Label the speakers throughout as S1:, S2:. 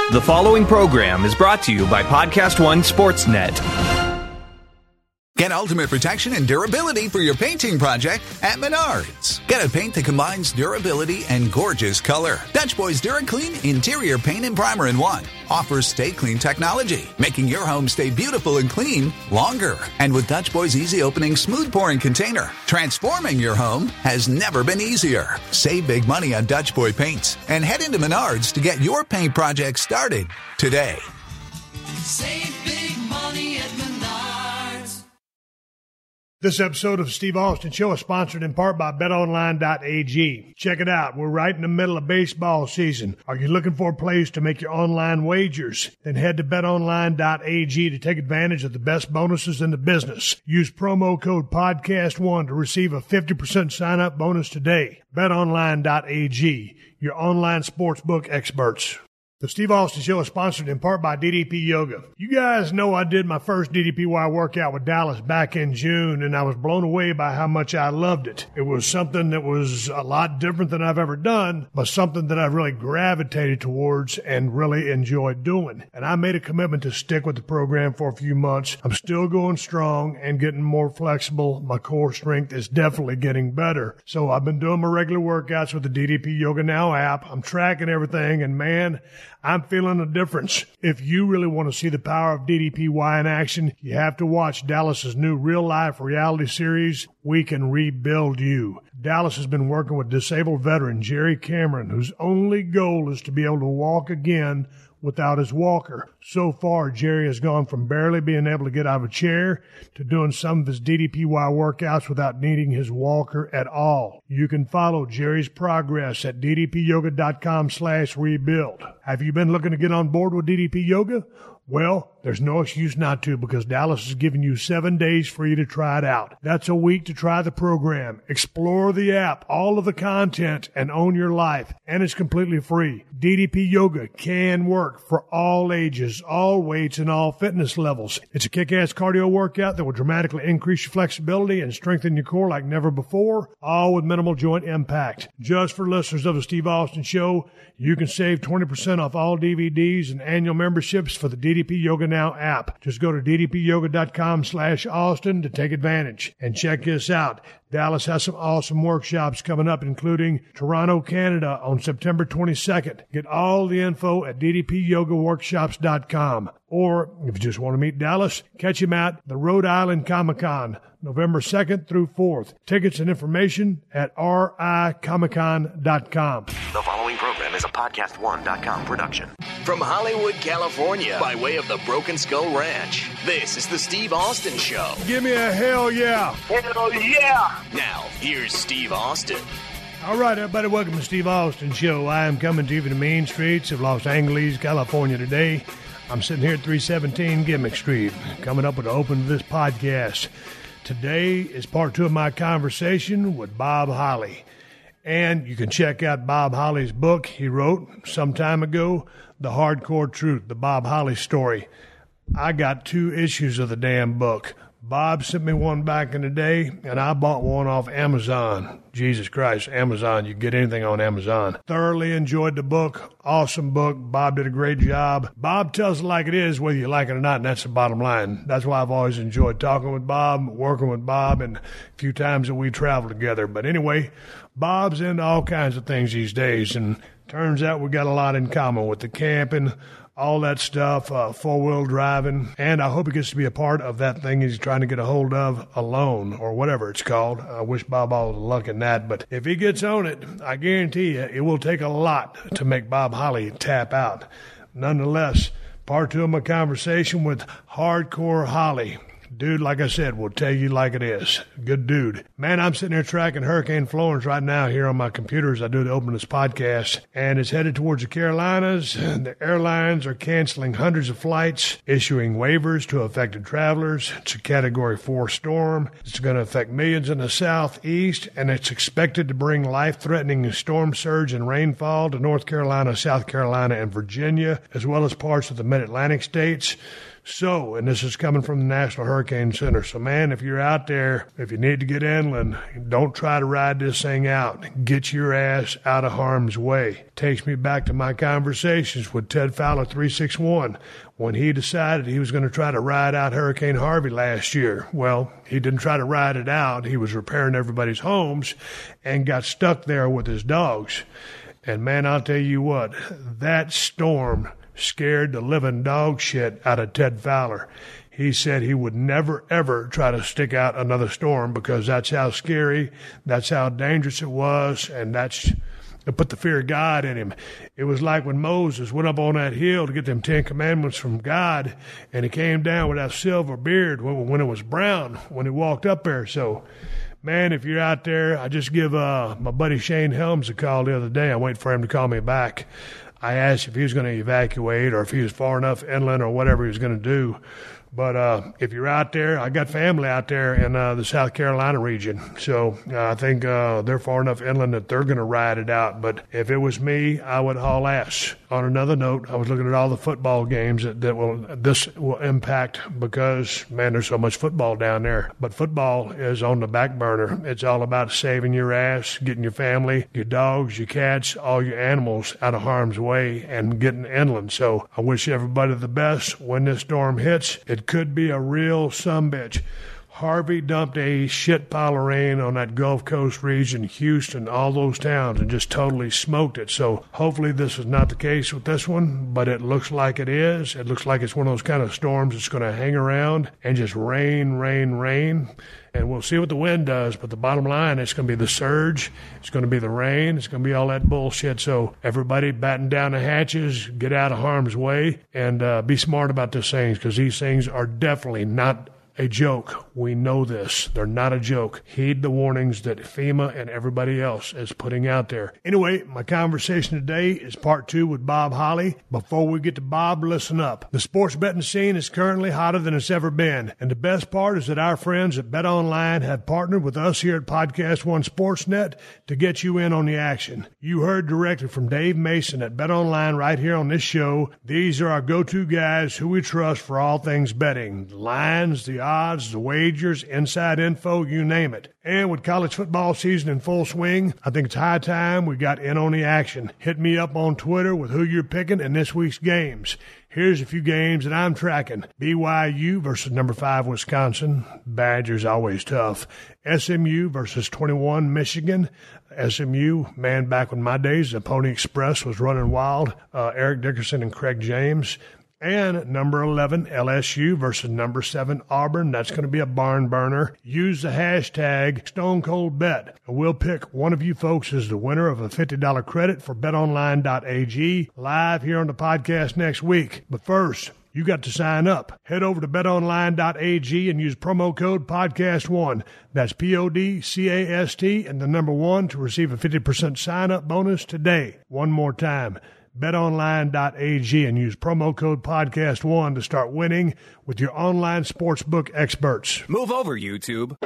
S1: The following program is brought to you by Podcast One Sportsnet.
S2: Get ultimate protection and durability for your painting project at Menards. Get a paint that combines durability and gorgeous color. Dutch Boys DuraClean Interior Paint and Primer in One offers Stay Clean technology, making your home stay beautiful and clean longer. And with Dutch Boys Easy Opening Smooth Pouring Container, transforming your home has never been easier. Save big money on Dutch Boy paints and head into Menards to get your paint project started today.
S3: Save big money at Menards.
S4: This episode of Steve Austin Show is sponsored in part by BetOnline.ag. Check it out. We're right in the middle of baseball season. Are you looking for a place to make your online wagers? Then head to BetOnline.ag to take advantage of the best bonuses in the business. Use promo code PODCAST1 to receive a 50% sign-up bonus today. BetOnline.ag, your online sportsbook experts. The Steve Austin Show is sponsored in part by DDP Yoga. You guys know I did my first DDPY workout with Dallas back in June, and I was blown away by how much I loved it. It was something that was a lot different than I've ever done, but something that I really gravitated towards and really enjoyed doing. And I made a commitment to stick with the program for a few months. I'm still going strong and getting more flexible. My core strength is definitely getting better. So I've been doing my regular workouts with the DDP Yoga Now app. I'm tracking everything, and man, I'm feeling a difference. If you really want to see the power of DDPY in action, you have to watch Dallas's new real-life reality series, We Can Rebuild You. Dallas has been working with disabled veteran Jerry Cameron, whose only goal is to be able to walk again without his walker. So far, Jerry has gone from barely being able to get out of a chair to doing some of his DDPY workouts without needing his walker at all. You can follow Jerry's progress at ddpyoga.com/rebuild. Have you been looking to get on board with DDP Yoga? Well, there's no excuse not to, because Dallas is giving you 7 days free to try it out. That's a week to try the program. Explore the app, all of the content, and own your life. And it's completely free. DDP Yoga can work for all ages, all weights, and all fitness levels. It's a kick-ass cardio workout that will dramatically increase your flexibility and strengthen your core like never before, all with minimal joint impact. Just for listeners of the Steve Austin Show, you can save 20% off all DVDs and annual memberships for the DDP Yoga Now app. Just go to ddpyoga.com/Austin to take advantage. And check this out. Dallas has some awesome workshops coming up, including Toronto, Canada on September 22nd. Get all the info at ddpyogaworkshops.com. Or if you just want to meet Dallas, catch him at the Rhode Island Comic-Con, November 2nd through 4th. Tickets and information at ricomiccon.com.
S5: The following program is a PodcastOne.com production. From Hollywood, California, by way of the Broken Skull Ranch, this is the Steve Austin Show.
S4: Give me a hell yeah.
S3: Hell yeah!
S5: Now, here's Steve Austin.
S4: All right, everybody, welcome to Steve Austin Show. I am coming to you from the main streets of Los Angeles, California today. I'm sitting here at 317 Gimmick Street, coming up with the open to this podcast. Today is part 2 of my conversation with Bob Holly. And you can check out Bob Holly's book he wrote some time ago, The Hardcore Truth, the Bob Holly story. I got 2 issues of the damn book. Bob sent me one back in the day, and I bought one off Amazon. Jesus Christ, Amazon. You can get anything on Amazon. Thoroughly enjoyed the book. Awesome book. Bob did a great job. Bob tells it like it is, whether you like it or not, and that's the bottom line. That's why I've always enjoyed talking with Bob, working with Bob, and a few times that we traveled together. But anyway, Bob's into all kinds of things these days, and turns out we got a lot in common with the camping, all that stuff, four-wheel driving, and I hope he gets to be a part of that thing he's trying to get a hold of alone, or whatever it's called. I wish Bob all the luck in that, but if he gets on it, I guarantee you it will take a lot to make Bob Holly tap out. Nonetheless, part 2 of my conversation with Hardcore Holly. Dude, like I said, will tell you like it is. Good dude. Man, I'm sitting here tracking Hurricane Florence right now here on my computer as I do the open this podcast, and it's headed towards the Carolinas. The airlines are canceling hundreds of flights, issuing waivers to affected travelers. It's a Category 4 storm. It's going to affect millions in the southeast, and it's expected to bring life-threatening storm surge and rainfall to North Carolina, South Carolina, and Virginia, as well as parts of the mid-Atlantic states. So, and this is coming from the National Hurricane Center. So, man, if you're out there, if you need to get inland, don't try to ride this thing out. Get your ass out of harm's way. Takes me back to my conversations with Ted Fowler 361 when he decided he was going to try to ride out Hurricane Harvey last year. Well, he didn't try to ride it out. He was repairing everybody's homes and got stuck there with his dogs. And, man, I'll tell you what, that storm scared the living dog shit out of Ted Fowler. He said he would never, ever try to stick out another storm because that's how scary, that's how dangerous it was, and it put the fear of God in him. It was like when Moses went up on that hill to get them 10 commandments from God, and he came down with that silver beard when it was brown when he walked up there. So, man, if you're out there, I just give my buddy Shane Helms a call the other day. I'm waiting for him to call me back. I asked if he was going to evacuate or if he was far enough inland or whatever he was going to do. But if you're out there, I got family out there in the South Carolina region. So I think they're far enough inland that they're going to ride it out. But if it was me, I would haul ass. On another note, I was looking at all the football games that this will impact because, man, there's so much football down there. But football is on the back burner. It's all about saving your ass, getting your family, your dogs, your cats, all your animals out of harm's way and getting inland. So I wish everybody the best when this storm hits. It could be a real sumbitch. Harvey dumped a shit pile of rain on that Gulf Coast region, Houston, all those towns, and just totally smoked it. So hopefully this is not the case with this one, but it looks like it is. It looks like it's one of those kind of storms that's going to hang around and just rain. And we'll see what the wind does, but the bottom line, it's going to be the surge, it's going to be the rain, it's going to be all that bullshit. So everybody batten down the hatches, get out of harm's way, and be smart about these things, because these things are definitely not a joke. We know this. They're not a joke. Heed the warnings that FEMA and everybody else is putting out there. Anyway, my conversation today is part 2 with Bob Holly. Before we get to Bob, listen up. The sports betting scene is currently hotter than it's ever been. And the best part is that our friends at BetOnline have partnered with us here at Podcast One Sportsnet to get you in on the action. You heard directly from Dave Mason at BetOnline right here on this show. These are our go-to guys who we trust for all things betting. The lines, the odds, the wagers, inside info, you name it. And with college football season in full swing, I think it's high time we got in on the action. Hit me up on Twitter with who you're picking in this week's games. Here's a few games that I'm tracking. BYU versus number 5 Wisconsin. Badgers always tough. SMU versus 21 Michigan. SMU, man, back when my days, the Pony Express was running wild. Eric Dickerson and Craig James. And number 11, LSU versus number 7, Auburn. That's going to be a barn burner. Use the hashtag StoneColdBet. And we'll pick one of you folks as the winner of a $50 credit for betonline.ag live here on the podcast next week. But first, you got to sign up. Head over to betonline.ag and use promo code podcast1. That's PODCAST and the number 1 to receive a 50% sign-up bonus today. One more time. BetOnline.ag and use promo code podcast1 to start winning with your online sportsbook experts.
S1: Move over, YouTube.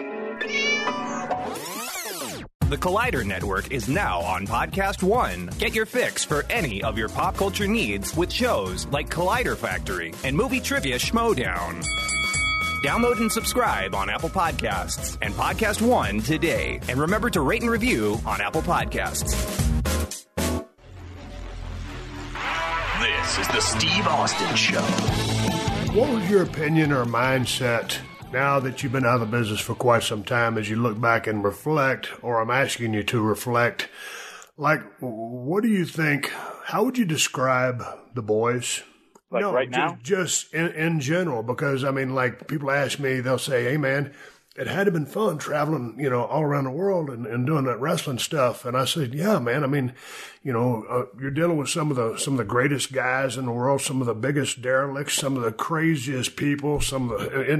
S1: The Collider Network is now on Podcast One. Get your fix for any of your pop culture needs with shows like Collider Factory and Movie Trivia Schmodown. Download and subscribe on Apple Podcasts and Podcast One today. And remember to rate and review on Apple Podcasts.
S5: This is the Steve Austin Show.
S4: What was your opinion or mindset now that you've been out of the business for quite some time as you look back and reflect, or I'm asking you to reflect, like, what do you think, how would you describe the boys?
S6: Like right now?
S4: Just in general, because, I mean, like, people ask me, they'll say, hey, man, it had to been fun traveling, all around the world and doing that wrestling stuff. And I said, yeah, man. I mean, you're dealing with some of the greatest guys in the world, some of the biggest derelicts, some of the craziest people, some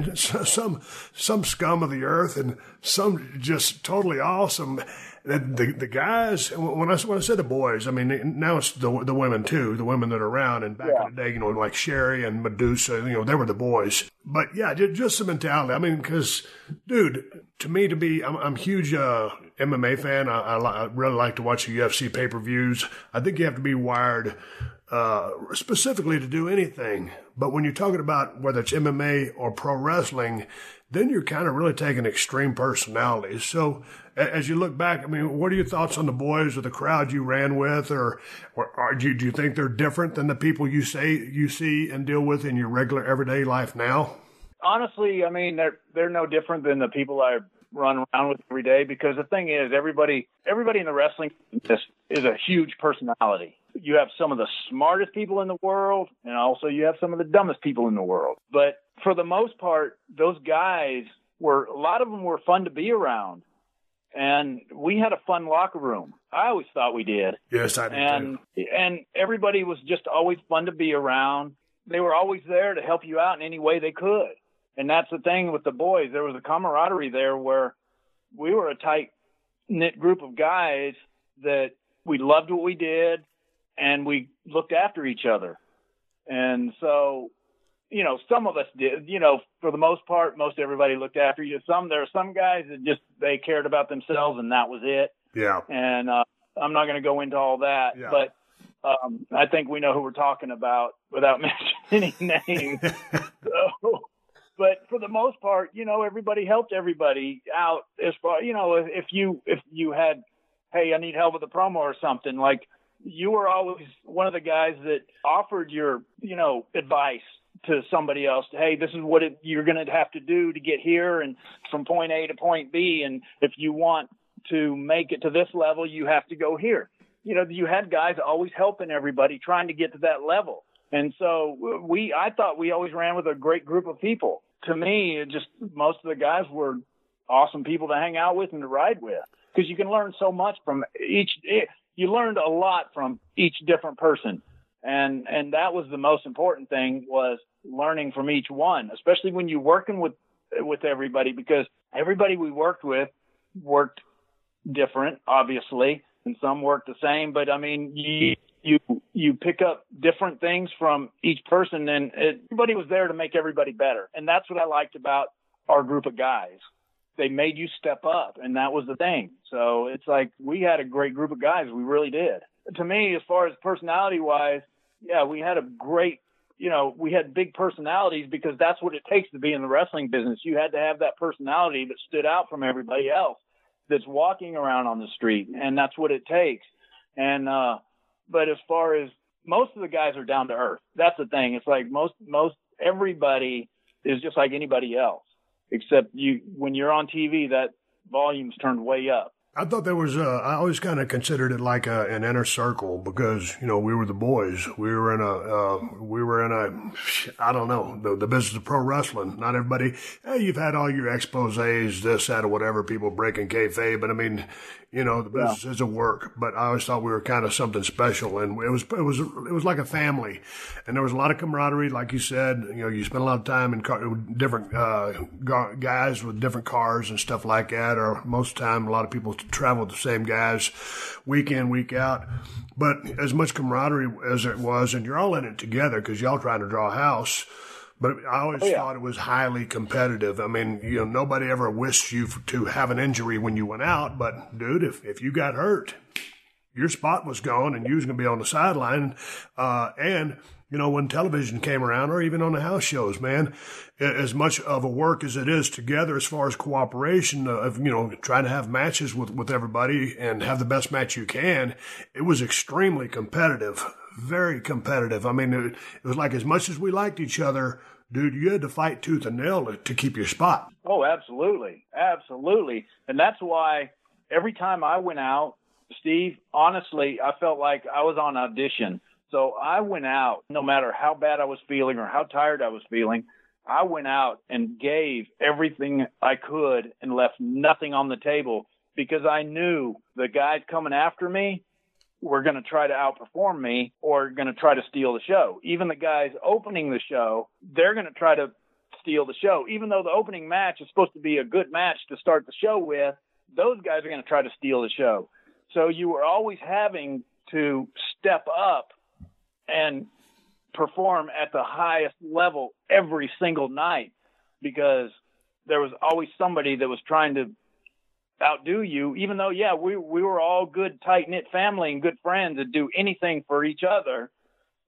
S4: scum of the earth, and some just totally awesome. The guys, when I said the boys, I mean, now it's the women too, the women that are around. And back in the day, like Sherry and Medusa, they were the boys. But yeah, just the mentality. I mean, because, dude, to me, I'm a huge MMA fan. I really like to watch the UFC pay-per-views. I think you have to be wired specifically to do anything. But when you're talking about whether it's MMA or pro wrestling, then you're kind of really taking extreme personalities. So as you look back, I mean, what are your thoughts on the boys or the crowd you ran with, or do you think they're different than the people you see and deal with in your regular everyday life now?
S6: Honestly, I mean, they're no different than the people I run around with every day, because the thing is, everybody in the wrestling business is a huge personality. You have some of the smartest people in the world, and also you have some of the dumbest people in the world. But for the most part, those guys a lot of them were fun to be around. And we had a fun locker room. I always thought we did.
S4: Yes, I did too.
S6: And everybody was just always fun to be around. They were always there to help you out in any way they could. And that's the thing with the boys. There was a camaraderie there where we were a tight-knit group of guys that we loved what we did, and we looked after each other. And so, you know, some of us did, you know, for the most part, most everybody looked after you. There are some guys that just, they cared about themselves and that was it.
S4: Yeah.
S6: And I'm not going to go into all that, but I think we know who we're talking about without mentioning names. But for the most part, you know, everybody helped everybody out as far, you know, if you had, hey, I need help with a promo or something, like, you were always one of the guys that offered your, you know, advice to somebody else. Hey, this is what you're going to have to do to get here and from point A to point B. And if you want to make it to this level, you have to go here. You know, you had guys always helping everybody, trying to get to that level. And so I thought we always ran with a great group of people. To me, most of the guys were awesome people to hang out with and to ride with, because you can learn so much from each. You learned a lot from each different person. And that was the most important thing, was learning from each one, especially when you're working with everybody, because everybody we worked with worked different, obviously, and some worked the same. But I mean, you pick up different things from each person, and everybody was there to make everybody better. And that's what I liked about our group of guys. They made you step up, and that was the thing. So it's like, we had a great group of guys. We really did. To me, as far as personality-wise, yeah, we had a great, you know, we had big personalities, because that's what it takes to be in the wrestling business. You had to have that personality that stood out from everybody else that's walking around on the street, and that's what it takes. And but as far as, most of the guys are down to earth. That's the thing. It's like most everybody is just like anybody else, except when you're on TV, that volume's turned way up.
S4: I thought there was I always kind of considered it like an inner circle, because, you know, we were the boys. We were in a I don't know, the business of pro wrestling. Not everybody, hey, you've had all your exposés, this, that, or whatever, people breaking kayfabe, but I mean, you know, the business is a work. But I always thought we were kind of something special, and it was like a family, and there was a lot of camaraderie, like you said. You know, you spent a lot of time in different guys with different cars and stuff like that, or most of the time, a lot of people travel with the same guys week in, week out. But as much camaraderie as it was, and you're all in it together because y'all trying to draw a house. But I always thought it was highly competitive. I mean, you know, nobody ever wished you to have an injury when you went out. But, dude, if you got hurt, your spot was gone and you was going to be on the sideline. And, you know, when television came around, or even on the house shows, man, as much of a work as it is together as far as cooperation of, you know, trying to have matches with everybody and have the best match you can, it was extremely competitive, very competitive. I mean, it was like, as much as we liked each other, dude, you had to fight tooth and nail to keep your spot.
S6: Oh, absolutely. Absolutely. And that's why every time I went out, Steve, honestly, I felt like I was on audition. So I went out, no matter how bad I was feeling or how tired I was feeling, I went out and gave everything I could and left nothing on the table, because I knew the guys coming after me were going to try to outperform me or going to try to steal the show. Even the guys opening the show, they're going to try to steal the show. Even though the opening match is supposed to be a good match to start the show with, those guys are going to try to steal the show. So you were always having to step up and perform at the highest level every single night, because there was always somebody that was trying to outdo you, even though, we were all good, tight-knit family and good friends that do anything for each other.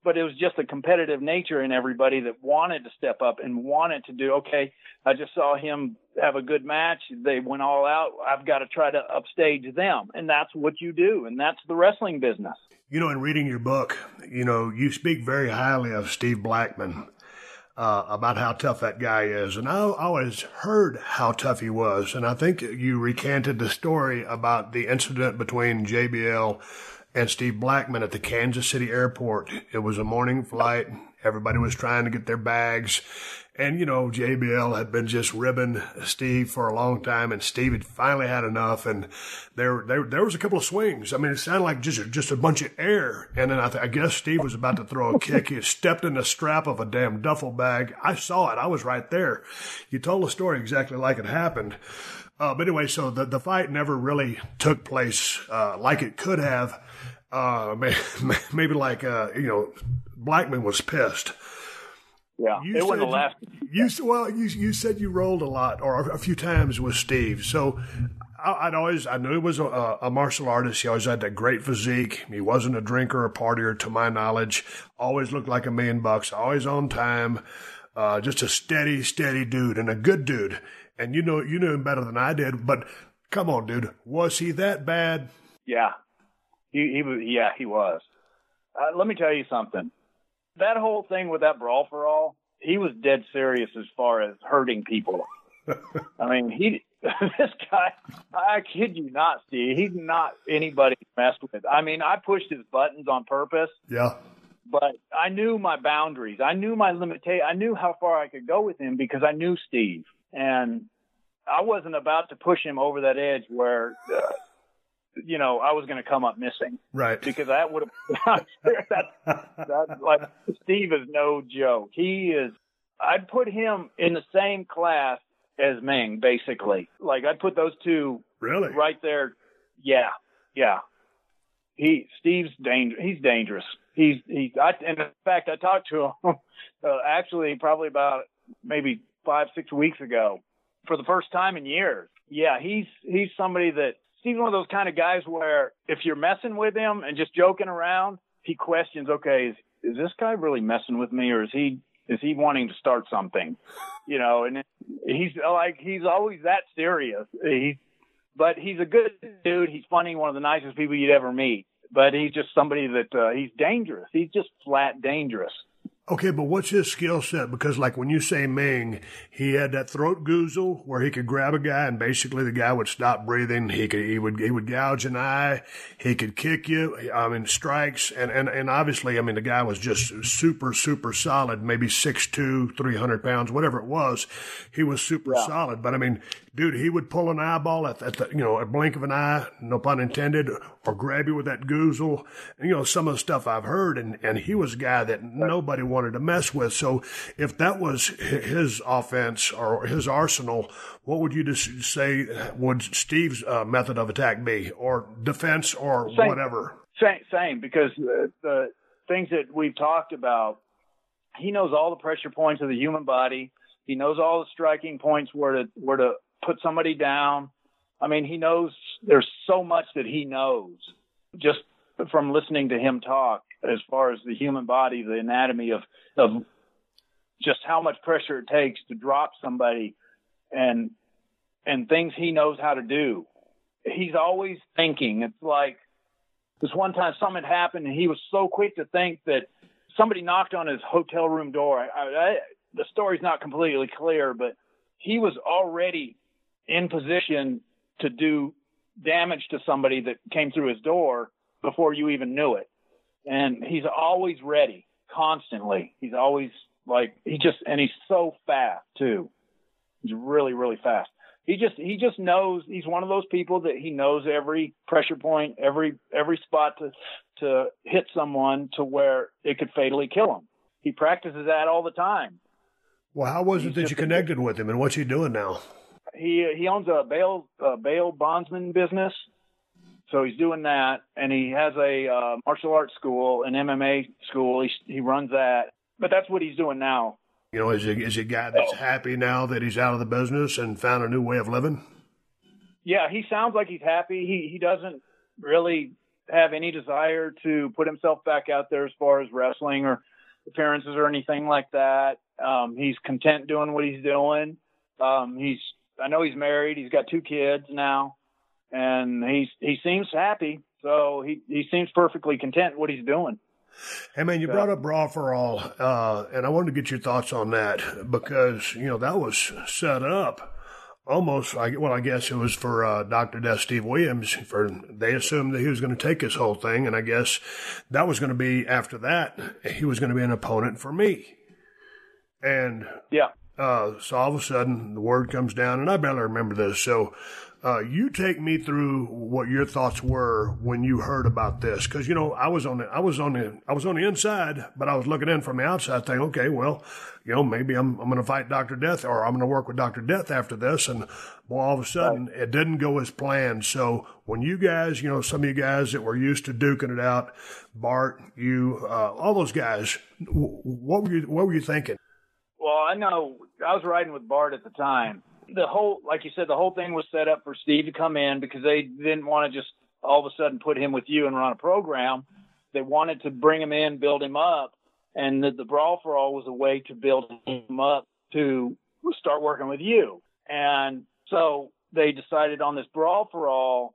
S6: but it was just a competitive nature in everybody that wanted to step up and wanted to do, okay, I just saw him have a good match. They went all out. I've got to try to upstage them. And that's what you do. And that's the wrestling business.
S4: You know, in reading your book, you know, you speak very highly of Steve Blackman, about how tough that guy is. And I always heard how tough he was. And I think you recanted the story about the incident between JBL and Steve Blackman at the Kansas City airport. It was a morning flight. Everybody was trying to get their bags. And, you know, JBL had been just ribbing Steve for a long time, and Steve had finally had enough. And there was a couple of swings. I mean, it sounded like just a bunch of air. And then I guess Steve was about to throw a kick. He had stepped in the strap of a damn duffel bag. I saw it. I was right there. You told the story exactly like it happened. But anyway, so the fight never really took place like it could have. Maybe like, you know, Blackman was pissed.
S6: Yeah, it wasn't the last.
S4: You said you rolled a lot or a few times with Steve. So I knew he was a martial artist. He always had that great physique. He wasn't a drinker or partier, to my knowledge. Always looked like $1 million. Always on time. Just a steady dude and a good dude. And you knew him better than I did. But come on, dude, was he that bad?
S6: Yeah, he was. Yeah, he was. Let me tell you something. That whole thing with that brawl for all, he was dead serious as far as hurting people. I mean, this guy, I kid you not, Steve, he's not anybody to mess with. I mean, I pushed his buttons on purpose.
S4: Yeah.
S6: But I knew my boundaries. I knew my limitations. I knew how far I could go with him because I knew Steve. And I wasn't about to push him over that edge where, you know, I was going to come up missing.
S4: Right.
S6: Because that would have, that's like, Steve is no joke. He is, I'd put him in the same class as Ming, basically. Like, I'd put those two
S4: really
S6: right there. Yeah. Steve's dangerous. He's dangerous. And in fact, I talked to him actually probably about maybe 5-6 weeks ago for the first time in years. Yeah, he's somebody that, Steve's one of those kind of guys where if you're messing with him and just joking around, he questions, okay, is this guy really messing with me, or is he wanting to start something? You know, and he's always that serious. But he's a good dude. He's funny, one of the nicest people you'd ever meet. But he's just somebody that he's dangerous. He's just flat dangerous.
S4: Okay, but what's his skill set? Because, like, when you say Ming, he had that throat goozle where he could grab a guy and basically the guy would stop breathing. He would gouge an eye. He could kick you. I mean, strikes. And obviously, I mean, the guy was just super, super solid, maybe 6'2", 300 pounds, whatever it was. He was super solid. But, I mean, dude, he would pull an eyeball at the, you know, a blink of an eye, no pun intended, or grab you with that goozle. And, you know, some of the stuff I've heard, and he was a guy that nobody wanted to mess with. So if that was his offense or his arsenal, what would you just say would Steve's method of attack be, or defense, or whatever?
S6: Same, because the things that we've talked about, he knows all the pressure points of the human body. He knows all the striking points where to put somebody down. I mean, he knows there's so much that he knows just from listening to him talk as far as the human body, the anatomy of just how much pressure it takes to drop somebody and things he knows how to do. He's always thinking. It's like this one time something had happened and he was so quick to think that somebody knocked on his hotel room door. The story's not completely clear, but he was already in position to do damage to somebody that came through his door before you even knew it. And he's always ready, constantly. He's always like, and he's so fast too. He's really, really fast. He just knows, he's one of those people that he knows every pressure point, every spot to hit someone to where it could fatally kill him. He practices that all the time.
S4: Well, how was it that you connected with him, and what's he doing now?
S6: He owns a bail bondsman business. So he's doing that, and he has a martial arts school, an MMA school. He runs that, but that's what he's doing now.
S4: You know, is he a guy that's happy now that he's out of the business and found a new way of living?
S6: Yeah, he sounds like he's happy. He doesn't really have any desire to put himself back out there as far as wrestling or appearances or anything like that. He's content doing what he's doing. I know he's married. He's got 2 kids now, and he seems happy. So he seems perfectly content what he's doing.
S4: Hey, man, you brought up Brawl for All, and I wanted to get your thoughts on that because, that was set up almost, I guess it was for Dr. Death Steve Williams. They assumed that he was going to take this whole thing, and I guess that was going to be, after that, he was going to be an opponent for me. And
S6: yeah.
S4: So all of a sudden, the word comes down, and I barely remember this, so you take me through what your thoughts were when you heard about this, because I was on the inside, but I was looking in from the outside, thinking, okay, well, maybe I'm going to fight Dr. Death, or I'm going to work with Dr. Death after this, and boy, all of a sudden, It didn't go as planned. So when you guys, some of you guys that were used to duking it out, Bart, you, all those guys, what were you thinking?
S6: Well, I know I was riding with Bart at the time. Like you said, the whole thing was set up for Steve to come in because they didn't want to just all of a sudden put him with you and run a program. They wanted to bring him in, build him up, and the Brawl for All was a way to build him up to start working with you. And so they decided on this Brawl for All,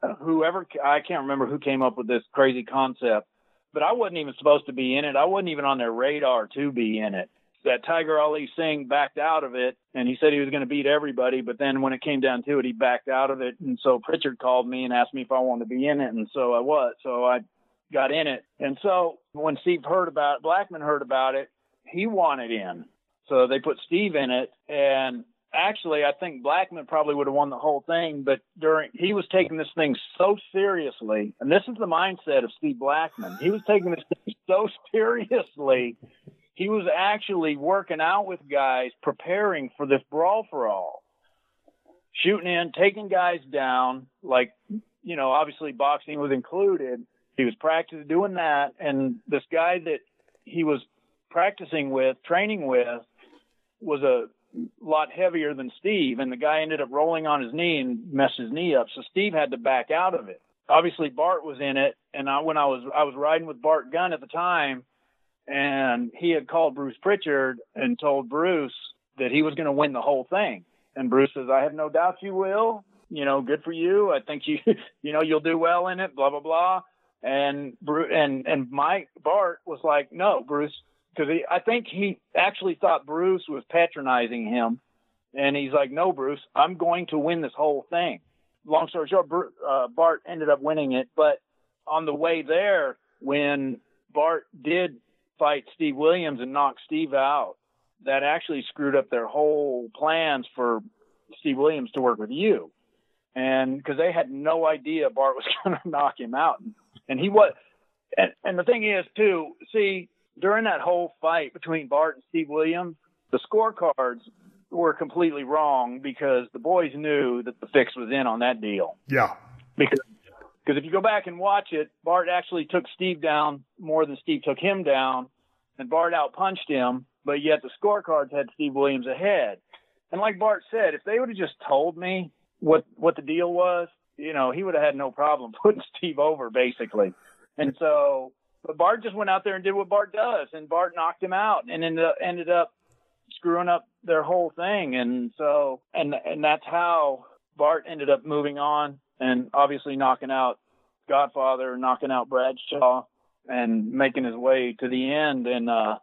S6: I can't remember who came up with this crazy concept, but I wasn't even supposed to be in it. I wasn't even on their radar to be in it. That Tiger Ali Singh backed out of it, and he said he was going to beat everybody, but then when it came down to it, he backed out of it. And so Pritchard called me and asked me if I wanted to be in it, and so I was. So I got in it. And so when Steve Blackman heard about it, he wanted in. So they put Steve in it, and actually I think Blackman probably would have won the whole thing, but he was taking this thing so seriously, and this is the mindset of Steve Blackman. He was taking this thing so seriously. He was actually working out with guys, preparing for this Brawl for All, shooting in, taking guys down, like, obviously boxing was included. He was practicing doing that. And this guy that he was practicing with, training with, was a lot heavier than Steve. And the guy ended up rolling on his knee and messed his knee up. So Steve had to back out of it. Obviously Bart was in it. And when I was riding with Bart Gunn at the time, and he had called Bruce Pritchard and told Bruce that he was going to win the whole thing. And Bruce says, I have no doubt you will. Good for you. I think you'll do well in it, blah, blah, blah. And Bart was like, no, Bruce, because I think he actually thought Bruce was patronizing him. And he's like, no, Bruce, I'm going to win this whole thing. Long story short, Bart ended up winning it. But on the way there, when Bart did fight Steve Williams and knock Steve out, that actually screwed up their whole plans for Steve Williams to work with you. And because they had no idea Bart was going to knock him out. And he was, and the thing is too, see, during that whole fight between Bart and Steve Williams, the scorecards were completely wrong because the boys knew that the fix was in on that deal.
S4: Yeah.
S6: Because if you go back and watch it, Bart actually took Steve down more than Steve took him down, and Bart outpunched him, but yet the scorecards had Steve Williams ahead. And like Bart said, if they would have just told me what the deal was, he would have had no problem putting Steve over, basically. And so, but Bart just went out there and did what Bart does, and Bart knocked him out and ended up screwing up their whole thing. And so, and that's how Bart ended up moving on and obviously knocking out Godfather, knocking out Bradshaw, and making his way to the end. And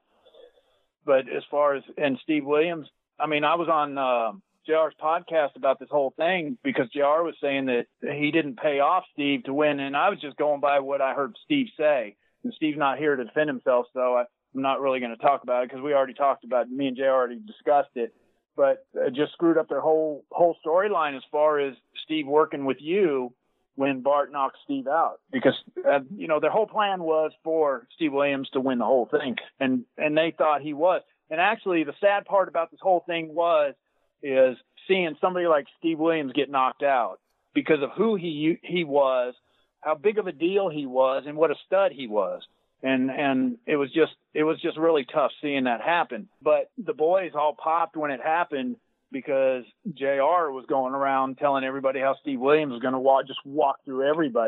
S6: but as far as Steve Williams, I was on JR's podcast about this whole thing because JR was saying that he didn't pay off Steve to win, and I was just going by what I heard Steve say. And Steve's not here to defend himself, so I'm not really going to talk about it because we already talked about it. Me and JR already discussed it. But it just screwed up their whole storyline as far as Steve working with you when Bart knocked Steve out. Because, their whole plan was for Steve Williams to win the whole thing. And they thought he was. And actually, the sad part about this whole thing is seeing somebody like Steve Williams get knocked out because of who he was, how big of a deal he was, and what a stud he was. And it was just really tough seeing that happen. But the boys all popped when it happened because JR was going around telling everybody how Steve Williams was going to walk through everybody.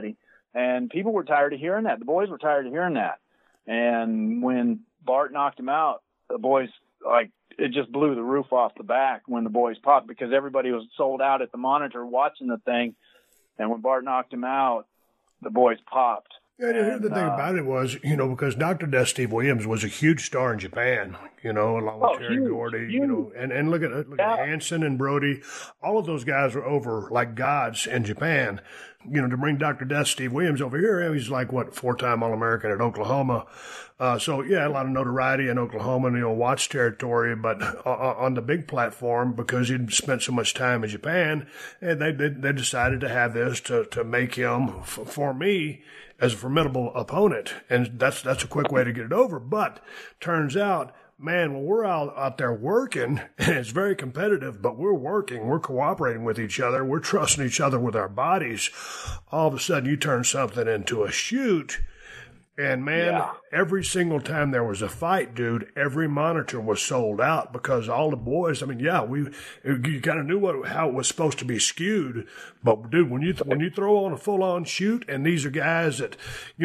S6: And people were tired of hearing that. The boys were tired of hearing that. And when Bart knocked him out, the boys, like, it just blew the roof off the back when the boys popped, because everybody was sold out at the monitor watching the thing. And when Bart knocked him out, the boys popped.
S4: Yeah, the thing about it was, because Dr. Death Steve Williams was a huge star in Japan, along with Terry Gordy, and look at Hansen and Brody. All of those guys were over like gods in Japan. To bring Dr. Death Steve Williams over here, he's like, 4-time All-American at Oklahoma. So, yeah, a lot of notoriety in Oklahoma and, watch territory, but on the big platform, because he'd spent so much time in Japan, and they decided to have this to make him, for me, as a formidable opponent. And that's a quick way to get it over. But turns out, man, when we're out there working, and it's very competitive, but we're working, we're cooperating with each other, we're trusting each other with our bodies, all of a sudden you turn something into a shoot. And, man, every single time there was a fight, dude, every monitor was sold out, because all the boys, you kind of knew how it was supposed to be skewed. But, dude, when you throw on a full-on shoot, and these are guys that,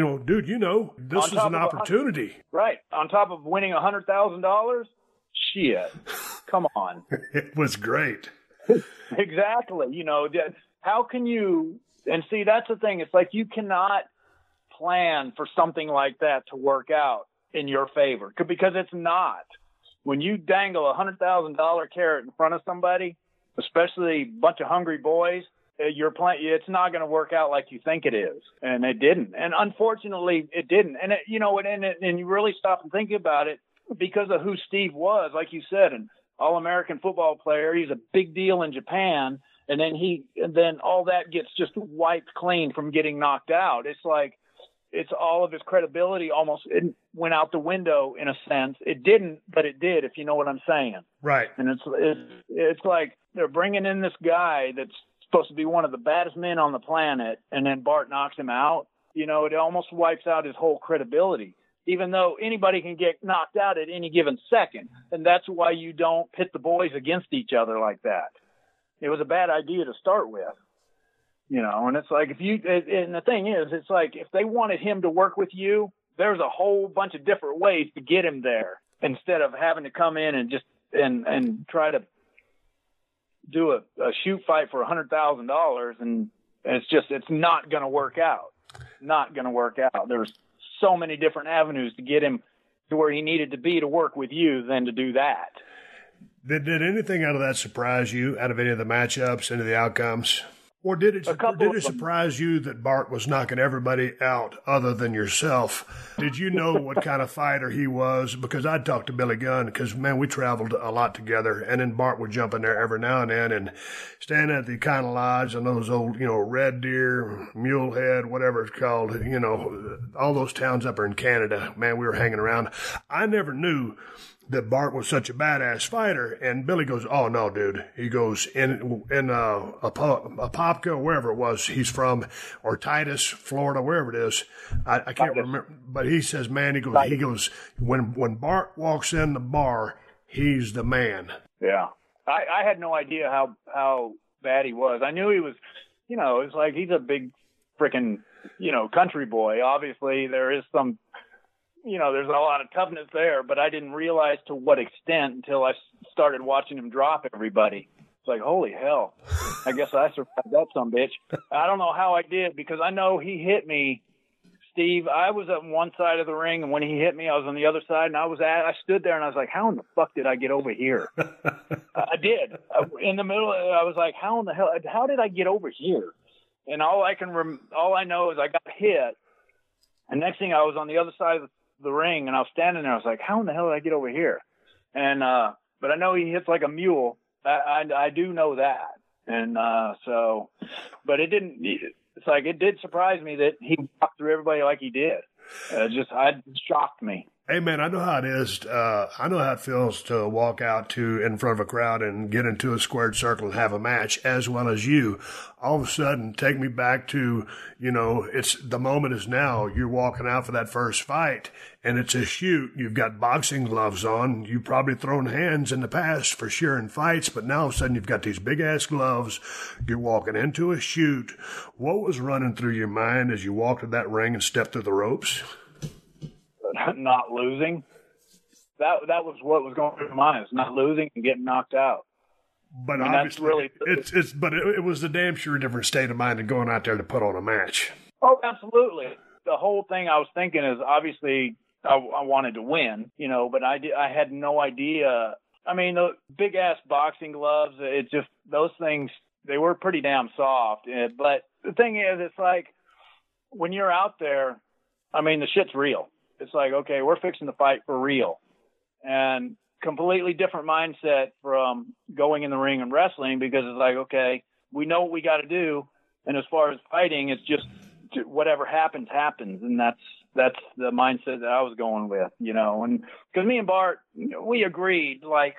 S4: this is an opportunity.
S6: Right. On top of winning $100,000? Shit. Come on.
S4: It was great.
S6: Exactly. How can you – and see, that's the thing. It's like you cannot – plan for something like that to work out in your favor, because it's not. When you dangle a $100,000 carrot in front of somebody, especially a bunch of hungry boys, it's not going to work out like you think it is. And it didn't. And unfortunately, it didn't. And and you really stop and think about it, because of who Steve was, like you said, an All-American football player. He's a big deal in Japan. And then all that gets just wiped clean from getting knocked out. It's like, it's all of his credibility almost went out the window in a sense. It didn't, but it did, if you know what I'm saying.
S4: Right.
S6: And it's like they're bringing in this guy that's supposed to be one of the baddest men on the planet, and then Bart knocks him out. It almost wipes out his whole credibility, even though anybody can get knocked out at any given second. And that's why you don't pit the boys against each other like that. It was a bad idea to start with. And it's like, and the thing is, it's like, if they wanted him to work with you, there's a whole bunch of different ways to get him there, instead of having to come in and just, and try to do a shoot fight for $100,000. And it's not going to work out. Not going to work out. There's so many different avenues to get him to where he needed to be to work with you than to do that.
S4: Did anything out of that surprise you, out of any of the matchups, any of the outcomes? Or did it surprise you that Bart was knocking everybody out other than yourself? Did you know what kind of fighter he was? Because I'd talked to Billy Gunn, because, man, we traveled a lot together, and then Bart would jump in there every now and then and stand at the Econo Lodge and those old, Red Deer, Mulehead, whatever it's called, all those towns up there in Canada. Man, we were hanging around. I never knew that Bart was such a badass fighter. And Billy goes, "Oh no, dude." He goes, in Apopka, wherever it was he's from, or Titus, Florida, wherever it is. I can't remember, but he says, man, he goes, when Bart walks in the bar, he's the man.
S6: Yeah. I had no idea how bad he was. I knew he was, it's like, he's a big freaking, country boy. Obviously there is some, there's a lot of toughness there, but I didn't realize to what extent until I started watching him drop everybody. It's like, holy hell, I guess I survived that sumbitch. I don't know how I did, because I know he hit me, Steve. I was on one side of the ring, and when he hit me, I was on the other side, and I stood there, and I was like, how in the fuck did I get over here? I did. In the middle, I was like, how did I get over here? And all I know is I got hit, and next thing I was on the other side of the ring, and I was standing there. I was like, how in the hell did I get over here? And but I know he hits like a mule. I do know that. And but it didn't. It did surprise me that he walked through everybody like he did. It shocked me.
S4: Hey, man, I know how it is. I know how it feels to walk out in front of a crowd and get into a squared circle and have a match, as well as you. All of a sudden, take me back to, it's the moment is now. You're walking out for that first fight, and it's a shoot. You've got boxing gloves on. You've probably thrown hands in the past for sure in fights, but now all of a sudden you've got these big-ass gloves. You're walking into a shoot. What was running through your mind as you walked to that ring and stepped through the ropes?
S6: Not losing. That was what was going through my mind. Is not losing and getting knocked out.
S4: But obviously, it was a damn sure different state of mind than going out there to put on a match.
S6: Oh, absolutely. The whole thing I was thinking is obviously I wanted to win, but I had no idea. I mean, the big ass boxing gloves. It just those things. They were pretty damn soft. But the thing is, it's like when you're out there. I mean, the shit's real. It's like, okay, we're fixing to fight for real. And completely different mindset from going in the ring and wrestling, because it's like, okay, we know what we got to do. And as far as fighting, it's just whatever happens. And that's the mindset that I was going with, and because me and Bart, we agreed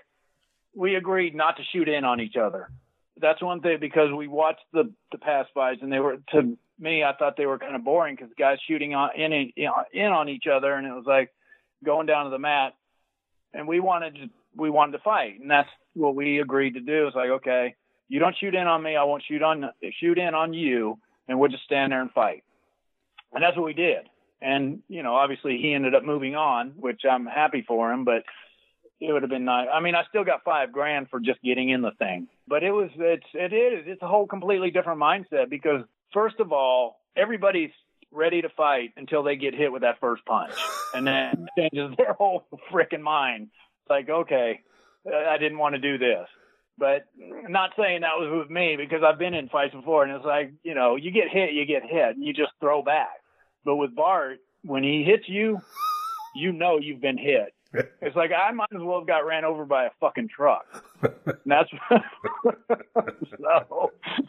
S6: not to shoot in on each other. That's one thing, because we watched the past fights, and they were, to me, I thought they were kind of boring because guys shooting in on each other, and it was like going down to the mat, and we wanted to fight, and that's what we agreed to do. It's like, okay, you don't shoot in on me, I won't shoot in on you, and we'll just stand there and fight. And that's what we did. And obviously he ended up moving on, which I'm happy for him, but it would have been nice. I mean, I still got $5,000 for just getting in the thing, but it's a whole completely different mindset, because first of all, everybody's ready to fight until they get hit with that first punch, and then it changes their whole freaking mind. It's like, okay, I didn't want to do this, but not saying that was with me, because I've been in fights before, and it's like, you get hit, and you just throw back. But with Bart, when he hits you, you've been hit. It's like I might as well have got ran over by a fucking truck. And that's so.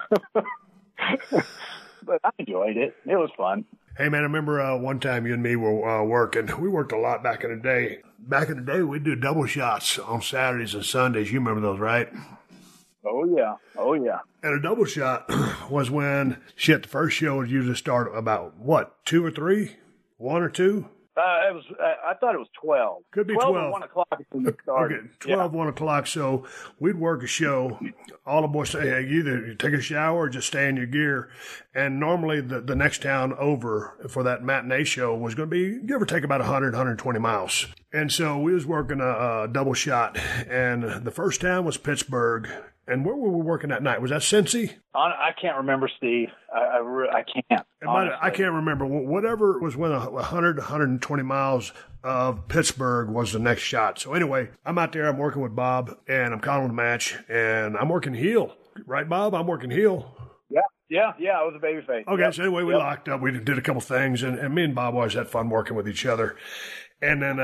S6: But I enjoyed it. It was fun.
S4: Hey, man, I remember one time you and me were working. We worked a lot back in the day. Back in the day, we'd do double shots on Saturdays and Sundays. You remember those, right?
S6: Oh, yeah. And
S4: a double shot was when, the first show would usually start about, 2 or 3? 1 or 2?
S6: I thought it was 12.
S4: Could be 12.
S6: 1 o'clock when it started.
S4: Okay, 12, yeah. 1 o'clock. So we'd work a show. All the boys say, hey, you either take a shower or just stay in your gear. And normally the next town over for that matinee show was going to be, give or take, about 100, 120 miles. And so we was working a double shot. And the first town was Pittsburgh. And where were we working that night? Was that Cincy?
S6: I can't remember, Steve. I can't.
S4: I can't remember. Whatever was when 100, 120 miles of Pittsburgh was the next shot. So anyway, I'm out there. I'm working with Bob, and I'm calling the match, and I'm working heel. Right, Bob? I'm working heel.
S6: Yeah. I was a babyface.
S4: Okay, so anyway, we locked up. We did a couple things, and me and Bob always had fun working with each other. And then,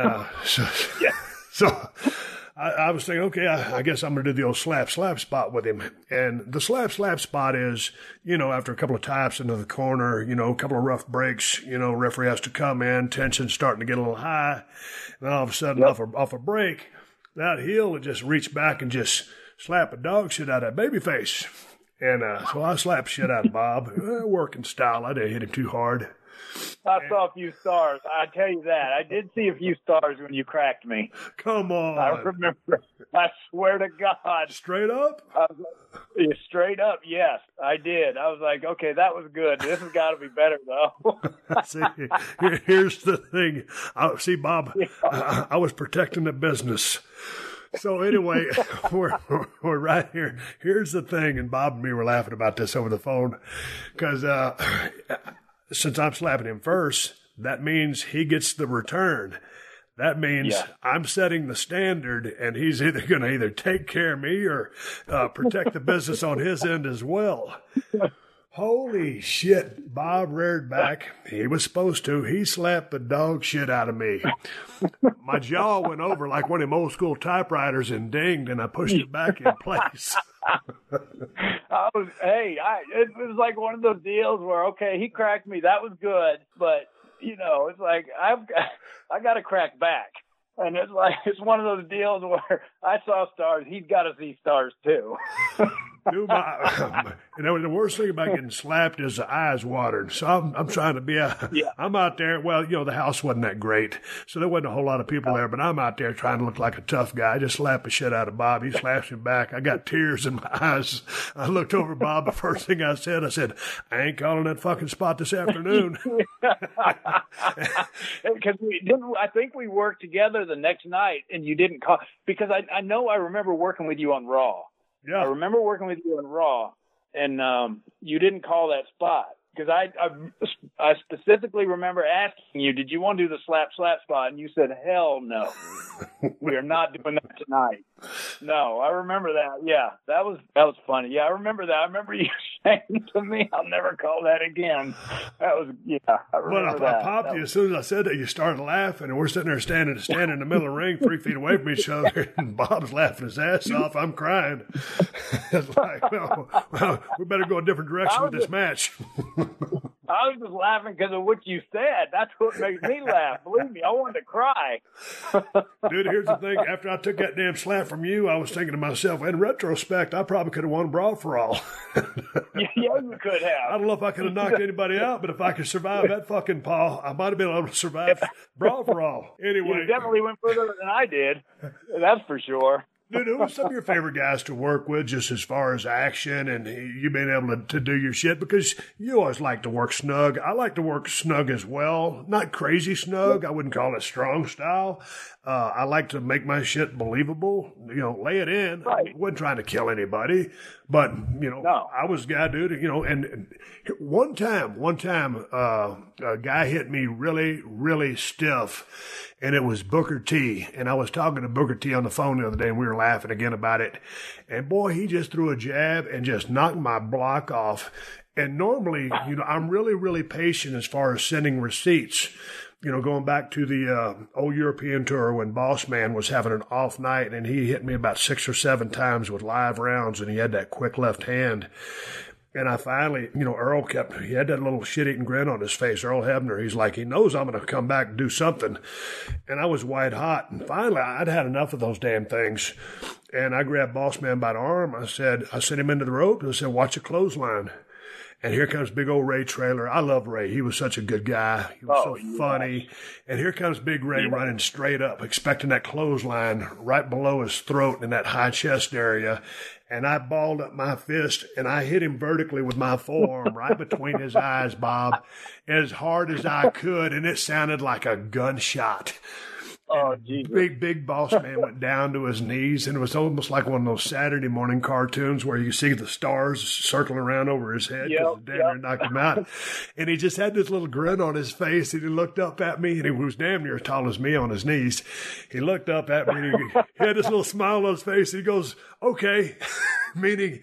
S4: so I was thinking, okay, I guess I'm going to do the old slap spot with him. And the slap spot is, after a couple of taps into the corner, a couple of rough breaks, referee has to come in, tension's starting to get a little high. And then all of a sudden, off a break, that heel would just reach back and just slap a dog shit out of that babyface. And so I slapped shit out of Bob. Working style. I didn't hit him too hard.
S6: I saw a few stars. I tell you that. I did see a few stars when you cracked me.
S4: Come on.
S6: I remember. I swear to God.
S4: Straight up?
S6: Straight up, yes. I did. I was like, okay, that was good. This has got to be better, though.
S4: See, here's the thing. See, Bob, yeah. I was protecting the business. So anyway, we're right here. Here's the thing, and Bob and me were laughing about this over the phone, because since I'm slapping him first, that means he gets the return. That means I'm setting the standard, and he's either going to take care of me or protect the business on his end as well. Holy shit, Bob reared back. He was supposed to. He slapped the dog shit out of me. My jaw went over like one of them old school typewriters and dinged, and I pushed it back in place.
S6: It was like one of those deals where, okay, he cracked me. That was good, but it's like I got to crack back. And it's one of those deals where I saw stars. He's got to see stars too.
S4: Dude, the worst thing about getting slapped is the eyes watered. So I'm trying to be I'm out there. Well, the house wasn't that great, so there wasn't a whole lot of people there. But I'm out there trying to look like a tough guy. I just slapped the shit out of Bob. He slaps me back. I got tears in my eyes. I looked over Bob. The first thing I said, I ain't calling that fucking spot this afternoon.
S6: Because I think we worked together the next night, and you didn't call because I remember working with you on Raw.
S4: Yeah,
S6: I remember working with you on Raw, and you didn't call that spot because I specifically remember asking you, did you want to do the slap spot? And you said, hell no, we are not doing that tonight. No, I remember that. Yeah, that was funny. Yeah, I remember that. I remember you saying to me, I'll never call that again. I remember that. I popped you
S4: as soon as I said that. You started laughing, and we're sitting there standing in the middle of the ring 3 feet away from each other, and Bob's laughing his ass off. I'm crying. It's like, well, we better go a different direction with this match.
S6: I was just laughing because of what you said. That's what makes me laugh. Believe me, I wanted to cry.
S4: Dude, here's the thing. After I took that damn slap from you, I was thinking to myself, in retrospect, I probably could have won Brawl for All.
S6: Yeah, you could have.
S4: I don't know if I could have knocked anybody out, but if I could survive that fucking Paul, I might have been able to survive Brawl for All. Anyway.
S6: You definitely went further than I did. That's for sure.
S4: Dude, who are some of your favorite guys to work with just as far as action and you being able to do your shit? Because you always like to work snug. I like to work snug as well. Not crazy snug. I wouldn't call it strong style. I like to make my shit believable, lay it in.
S6: Right.
S4: I wasn't trying to kill anybody, but,
S6: No.
S4: I was a guy, dude, and one time, a guy hit me really, really stiff. And it was Booker T. And I was talking to Booker T on the phone the other day, and we were laughing again about it. And boy, he just threw a jab and just knocked my block off. And normally, I'm really, really patient as far as sending receipts. Going back to the old European tour when Boss Man was having an off night, and he hit me about 6 or 7 times with live rounds, and he had that quick left hand. And I finally, Earl he had that little shit-eating grin on his face, Earl Hebner. He's like, he knows I'm going to come back and do something. And I was white hot. And finally, I'd had enough of those damn things. And I grabbed Boss Man by the arm. I sent him into the rope, and I said, watch your clothesline. And here comes big old Ray Traylor. I love Ray. He was such a good guy. He was funny. And here comes big Ray running straight up, expecting that clothesline right below his throat in that high chest area. And I balled up my fist, and I hit him vertically with my forearm right between his eyes, Bob, as hard as I could, and it sounded like a gunshot.
S6: Oh, geez.
S4: Big Boss Man went down to his knees, and it was almost like one of those Saturday morning cartoons where you see the stars circling around over his head because the damn near knocked him out. And he just had this little grin on his face, and he looked up at me, and he was damn near as tall as me on his knees. He looked up at me, and he had this little smile on his face, and he goes, okay. Meaning,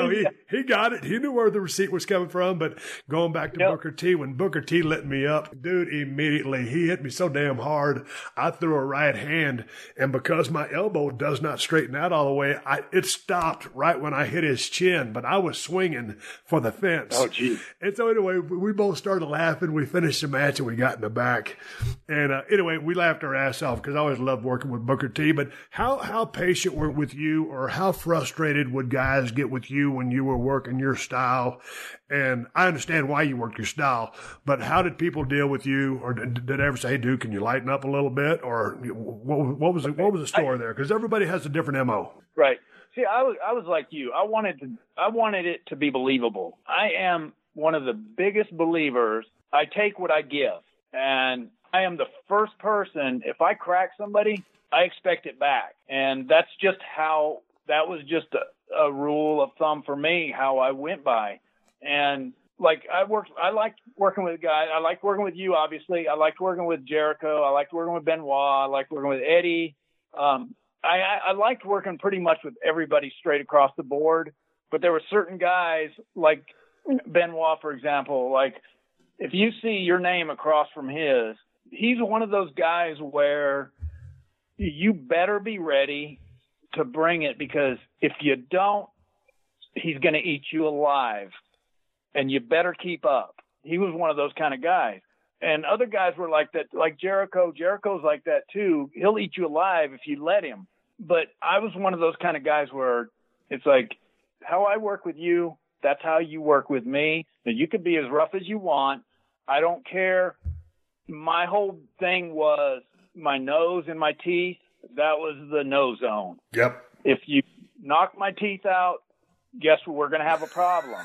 S4: he got it. He knew where the receipt was coming from. But going back to Booker T, when Booker T lit me up, dude, immediately, he hit me so damn hard, I threw a right hand. And because my elbow does not straighten out all the way, it stopped right when I hit his chin. But I was swinging for the fence.
S6: Oh, geez.
S4: And so anyway, we both started laughing. We finished the match, and we got in the back. And anyway, we laughed our ass off because I always loved working with Booker T. But how patient were with you, or how frustrated would guys get with you when you were working your style? And I understand why you worked your style, but how did people deal with you? Or did they ever say, hey, dude, can you lighten up a little bit? Or what was the story there? Because everybody has a different MO.
S6: Right. See, I was like you. I wanted it to be believable. I am one of the biggest believers. I take what I give, and I am the first person. If I crack somebody, I expect it back, and that's just how. That was just a rule of thumb for me, how I went by. And like I liked working with guys. I liked working with you, obviously. I liked working with Jericho. I liked working with Benoit. I liked working with Eddie. I liked working pretty much with everybody straight across the board. But there were certain guys like Benoit, for example, like if you see your name across from his, he's one of those guys where you better be ready to bring it, because if you don't, he's going to eat you alive, and you better keep up. He was one of those kind of guys. And other guys were like that, like Jericho. Jericho's like that too. He'll eat you alive if you let him. But I was one of those kind of guys where it's like, how I work with you, that's how you work with me. Now, you could be as rough as you want. I don't care. My whole thing was my nose and my teeth. That was the no zone.
S4: Yep.
S6: If you knock my teeth out, guess what? We're going to have a problem.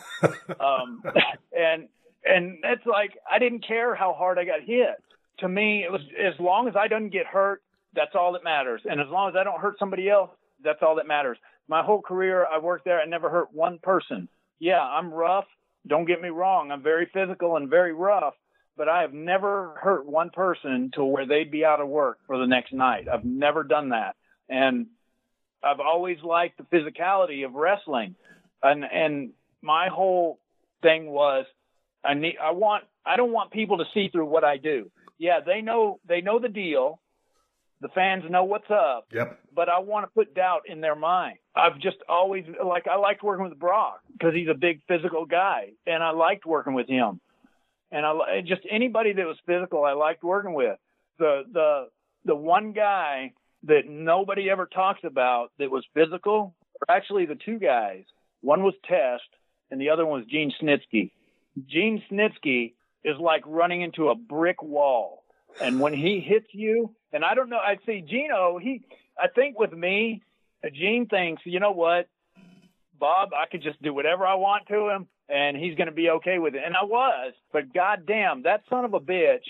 S6: And it's like, I didn't care how hard I got hit. To me, it was as long as I don't get hurt, that's all that matters. And as long as I don't hurt somebody else, that's all that matters. My whole career, I worked there. I never hurt one person. Yeah, I'm rough. Don't get me wrong. I'm very physical and very rough, but I have never hurt one person to where they'd be out of work for the next night. I've never done that. And I've always liked the physicality of wrestling. And my whole thing was, I don't want people to see through what I do. Yeah, they know the deal. The fans know what's up.
S4: Yep.
S6: But I want to put doubt in their mind. I've just always I liked working with Brock because he's a big physical guy, and I liked working with him. And just anybody that was physical, I liked working with. The one guy that nobody ever talks about that was physical, or actually the two guys. One was Test, and the other one was Gene Snitsky. Gene Snitsky is like running into a brick wall. And when he hits you, and I don't know, I see Gino, I think with me, Gene thinks, you know what, Bob, I could just do whatever I want to him, and he's going to be okay with it. And I was, but goddamn, that son of a bitch,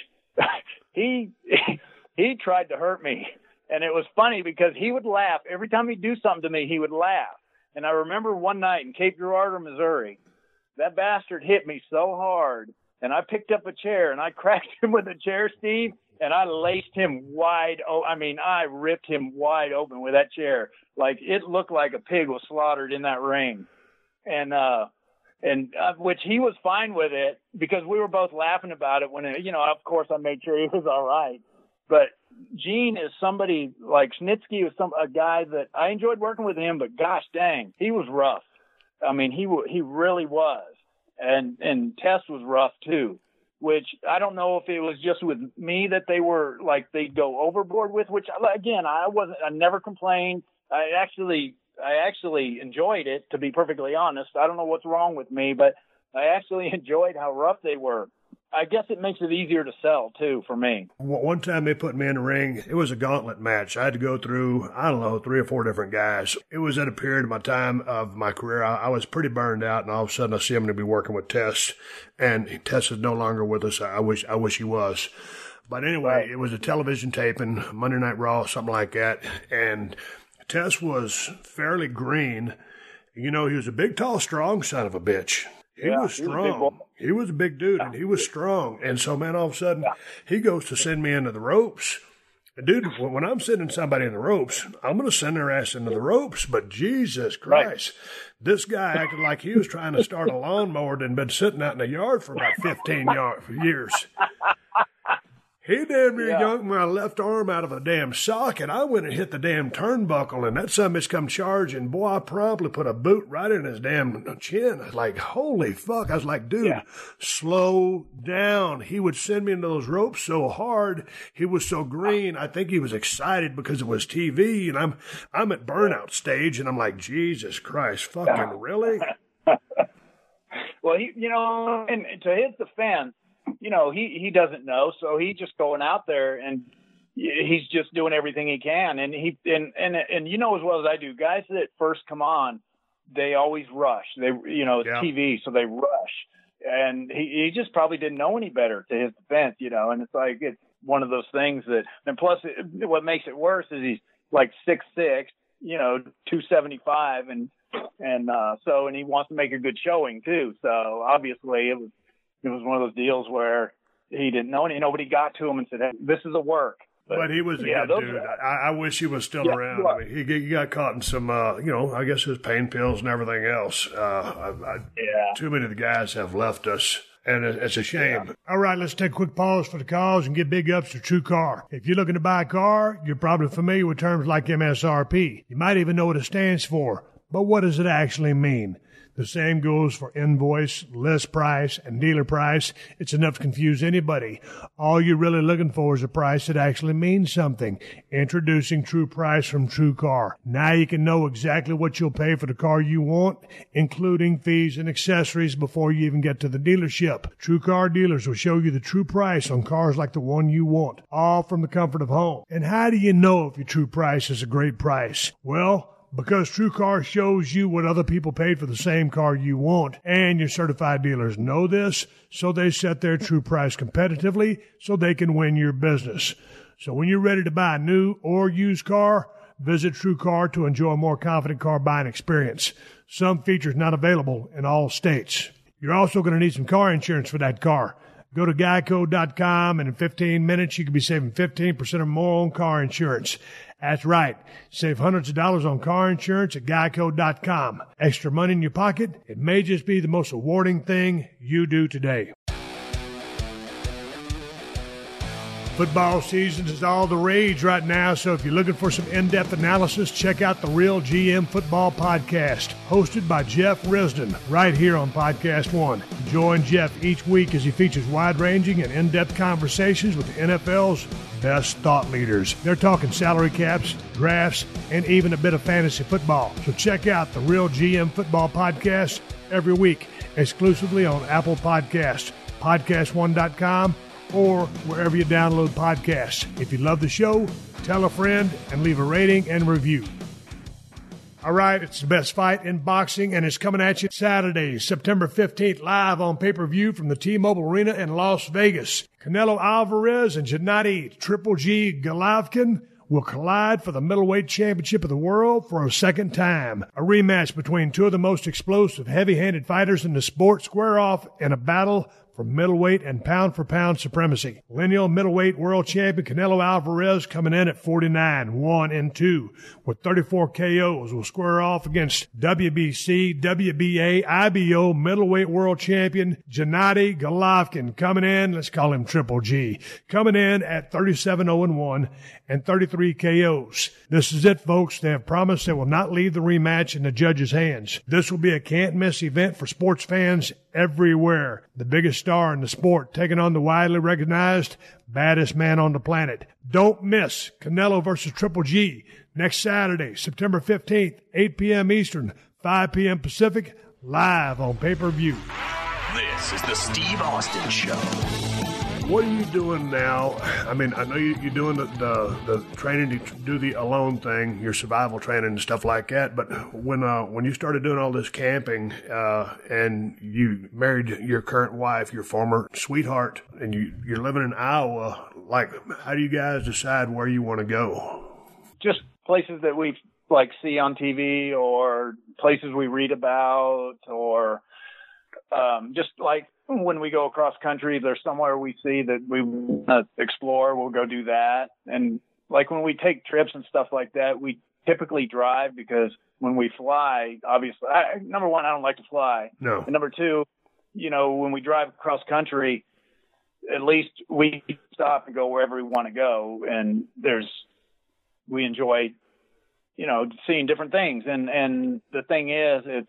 S6: he tried to hurt me. And it was funny because he would laugh. Every time he'd do something to me, he would laugh. And I remember one night in Cape Girardeau, Missouri, that bastard hit me so hard, and I picked up a chair, and I cracked him with a chair, Steve, and I laced him wide open. I mean, I ripped him wide open with that chair. Like, it looked like a pig was slaughtered in that ring. And which he was fine with it because we were both laughing about it when, of course I made sure he was all right. But Gene is somebody like Snitsky was a guy that I enjoyed working with him, but gosh dang, he was rough. I mean, he really was. And Test was rough too, which I don't know if it was just with me that they were like, they'd go overboard with, which again, I never complained. I actually enjoyed it, to be perfectly honest. I don't know what's wrong with me, but I actually enjoyed how rough they were. I guess it makes it easier to sell, too, for me.
S4: One time they put me in the ring. It was a gauntlet match. I had to go through, 3 or 4 different guys. It was at a period of my time of my career. I was pretty burned out, and all of a sudden I see him to be working with Test. And Test is no longer with us. I wish he was. But anyway, right. It was a television taping, Monday Night Raw, something like that. And Test was fairly green. He was a big, tall, strong son of a bitch. He was strong. He was a big dude, and he was strong. And so, man, all of a sudden, he goes to send me into the ropes. Dude, when I'm sending somebody in the ropes, I'm going to send their ass into the ropes. But Jesus Christ, this guy acted like he was trying to start a lawnmower and been sitting out in the yard for about 15 years. He damn near yanked my left arm out of a damn socket. I went and hit the damn turnbuckle, and that son bitch come charging. Boy, I promptly put a boot right in his damn chin. I was like, holy fuck. I was like, dude, slow down. He would send me into those ropes so hard. He was so green. I think he was excited because it was TV, and I'm at burnout stage, and I'm like, Jesus Christ, fucking really?
S6: Well, and to his defense, he doesn't know, so he's just going out there and he's just doing everything he can. And and you know as well as I do, guys that first come on, they always rush. They, it's TV, so they rush. And he just probably didn't know any better, to his defense, and it's like, it's one of those things that, and plus what makes it worse is he's like 6'6", 275, and he wants to make a good showing too. So obviously it was one of those deals where he didn't know, and nobody got to him and said, hey, this is a work.
S4: But he was a good dude. I wish he was still around. I mean, he got caught in some, I guess his pain pills and everything else. Too many of the guys have left us, and it's a shame. Yeah. All right, let's take a quick pause for the calls and give big ups to True Car. If you're looking to buy a car, you're probably familiar with terms like MSRP. You might even know what it stands for. But what does it actually mean? The same goes for invoice, list price, and dealer price. It's enough to confuse anybody. All you're really looking for is a price that actually means something. Introducing True Price from True Car. Now you can know exactly what you'll pay for the car you want, including fees and accessories before you even get to the dealership. True Car dealers will show you the true price on cars like the one you want, all from the comfort of home. And how do you know if your true price is a great price? Well, because True Car shows you what other people paid for the same car you want, and your certified dealers know this, so they set their true price competitively so they can win your business. So when you're ready to buy a new or used car, visit True Car to enjoy a more confident car buying experience. Some features not available in all states. You're also going to need some car insurance for that car. Go to geico.com, and in 15 minutes, you could be saving 15% or more on car insurance. That's right. Save hundreds of dollars on car insurance at geico.com. Extra money in your pocket? It may just be the most rewarding thing you do today. Football season is all the rage right now, so if you're looking for some in-depth analysis, check out the Real GM Football Podcast, hosted by Jeff Risdon, right here on Podcast One. Join Jeff each week as he features wide-ranging and in-depth conversations with the NFL's best thought leaders. They're talking salary caps, drafts, and even a bit of fantasy football. So check out the Real GM Football Podcast every week, exclusively on Apple Podcasts, PodcastOne.com, or wherever you download podcasts. If you love the show, tell a friend and leave a rating and review. All right, it's the best fight in boxing, and it's coming at you Saturday, September 15th, live on pay-per-view from the T-Mobile Arena in Las Vegas. Canelo Alvarez and Gennady Triple G Golovkin will collide for the middleweight championship of the world for a second time. A rematch between two of the most explosive, heavy-handed fighters in the sport square off in a battle for middleweight and pound-for-pound supremacy. Lineal middleweight world champion Canelo Alvarez coming in at 49, 1-2, with 34 KOs, will square off against WBC, WBA, IBO middleweight world champion Gennady Golovkin coming in, let's call him Triple G, coming in at 37-0-1 and 33 KOs. This is it, folks. They have promised they will not leave the rematch in the judges' hands. This will be a can't-miss event for sports fans everywhere. The biggest star in the sport taking on the widely recognized baddest man on the planet. Don't miss Canelo versus Triple G next Saturday, September 15th, 8 p.m. Eastern, 5 p.m. Pacific, live on pay-per-view.
S5: This is the Steve Austin Show.
S4: What are you doing now? I mean, I know you're doing the training to do the alone thing, your survival training and stuff like that. But when you started doing all this camping and you married your current wife, your former sweetheart, and you're living in Iowa, like, how do you guys decide where you want to go?
S6: Just places that we see on TV, or places we read about, or just like when we go across country, if there's somewhere we see that we want to explore, we'll go do that. And like when we take trips and stuff like that, we typically drive, because when we fly, obviously, number one, I don't like to fly.
S4: No.
S6: And number two, when we drive across country, at least we stop and go wherever we want to go. And we enjoy, seeing different things. And the thing is,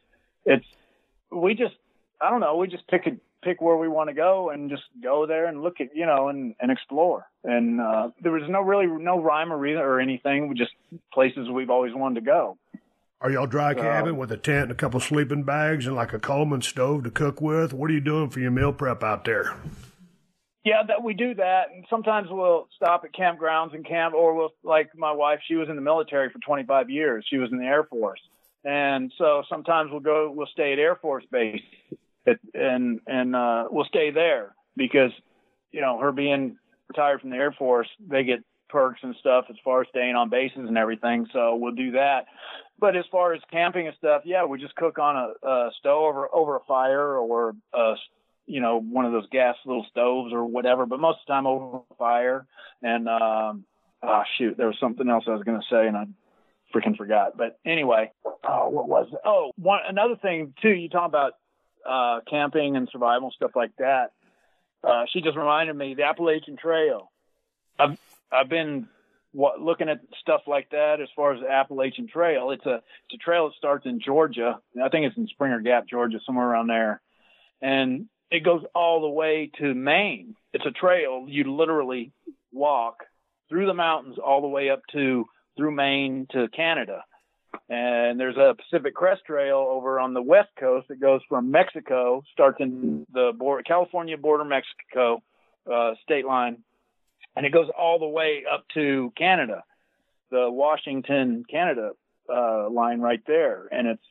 S6: we just pick where we want to go and just go there and look at, and explore. And there was no rhyme or reason or anything. We just places we've always wanted to go.
S4: Are y'all dry camping with a tent and a couple sleeping bags and like a Coleman stove to cook with? What are you doing for your meal prep out there?
S6: Yeah, we do that. And sometimes we'll stop at campgrounds and camp, or we'll, like my wife, she was in the military for 25 years. She was in the Air Force. And so sometimes we'll stay at Air Force Base. And we'll stay there because, her being retired from the Air Force, they get perks and stuff as far as staying on bases and everything. So we'll do that. But as far as camping and stuff, yeah, we just cook on a stove over a fire, or, one of those gas little stoves or whatever. But most of the time over a fire. And, there was something else I was going to say and I freaking forgot. But anyway, what was it? Another thing too, you talk about camping and survival stuff like that. She just reminded me, the Appalachian Trail. I've been looking at stuff like that, as far as the Appalachian Trail, it's a trail that starts in Georgia. I think it's in Springer Gap, Georgia, somewhere around there. And it goes all the way to Maine. It's a trail you literally walk through the mountains all the way up through Maine to Canada. And there's a Pacific Crest Trail over on the west coast that goes from Mexico, starts in the California border, Mexico state line, and it goes all the way up to Canada, the Washington, Canada line right there. And it's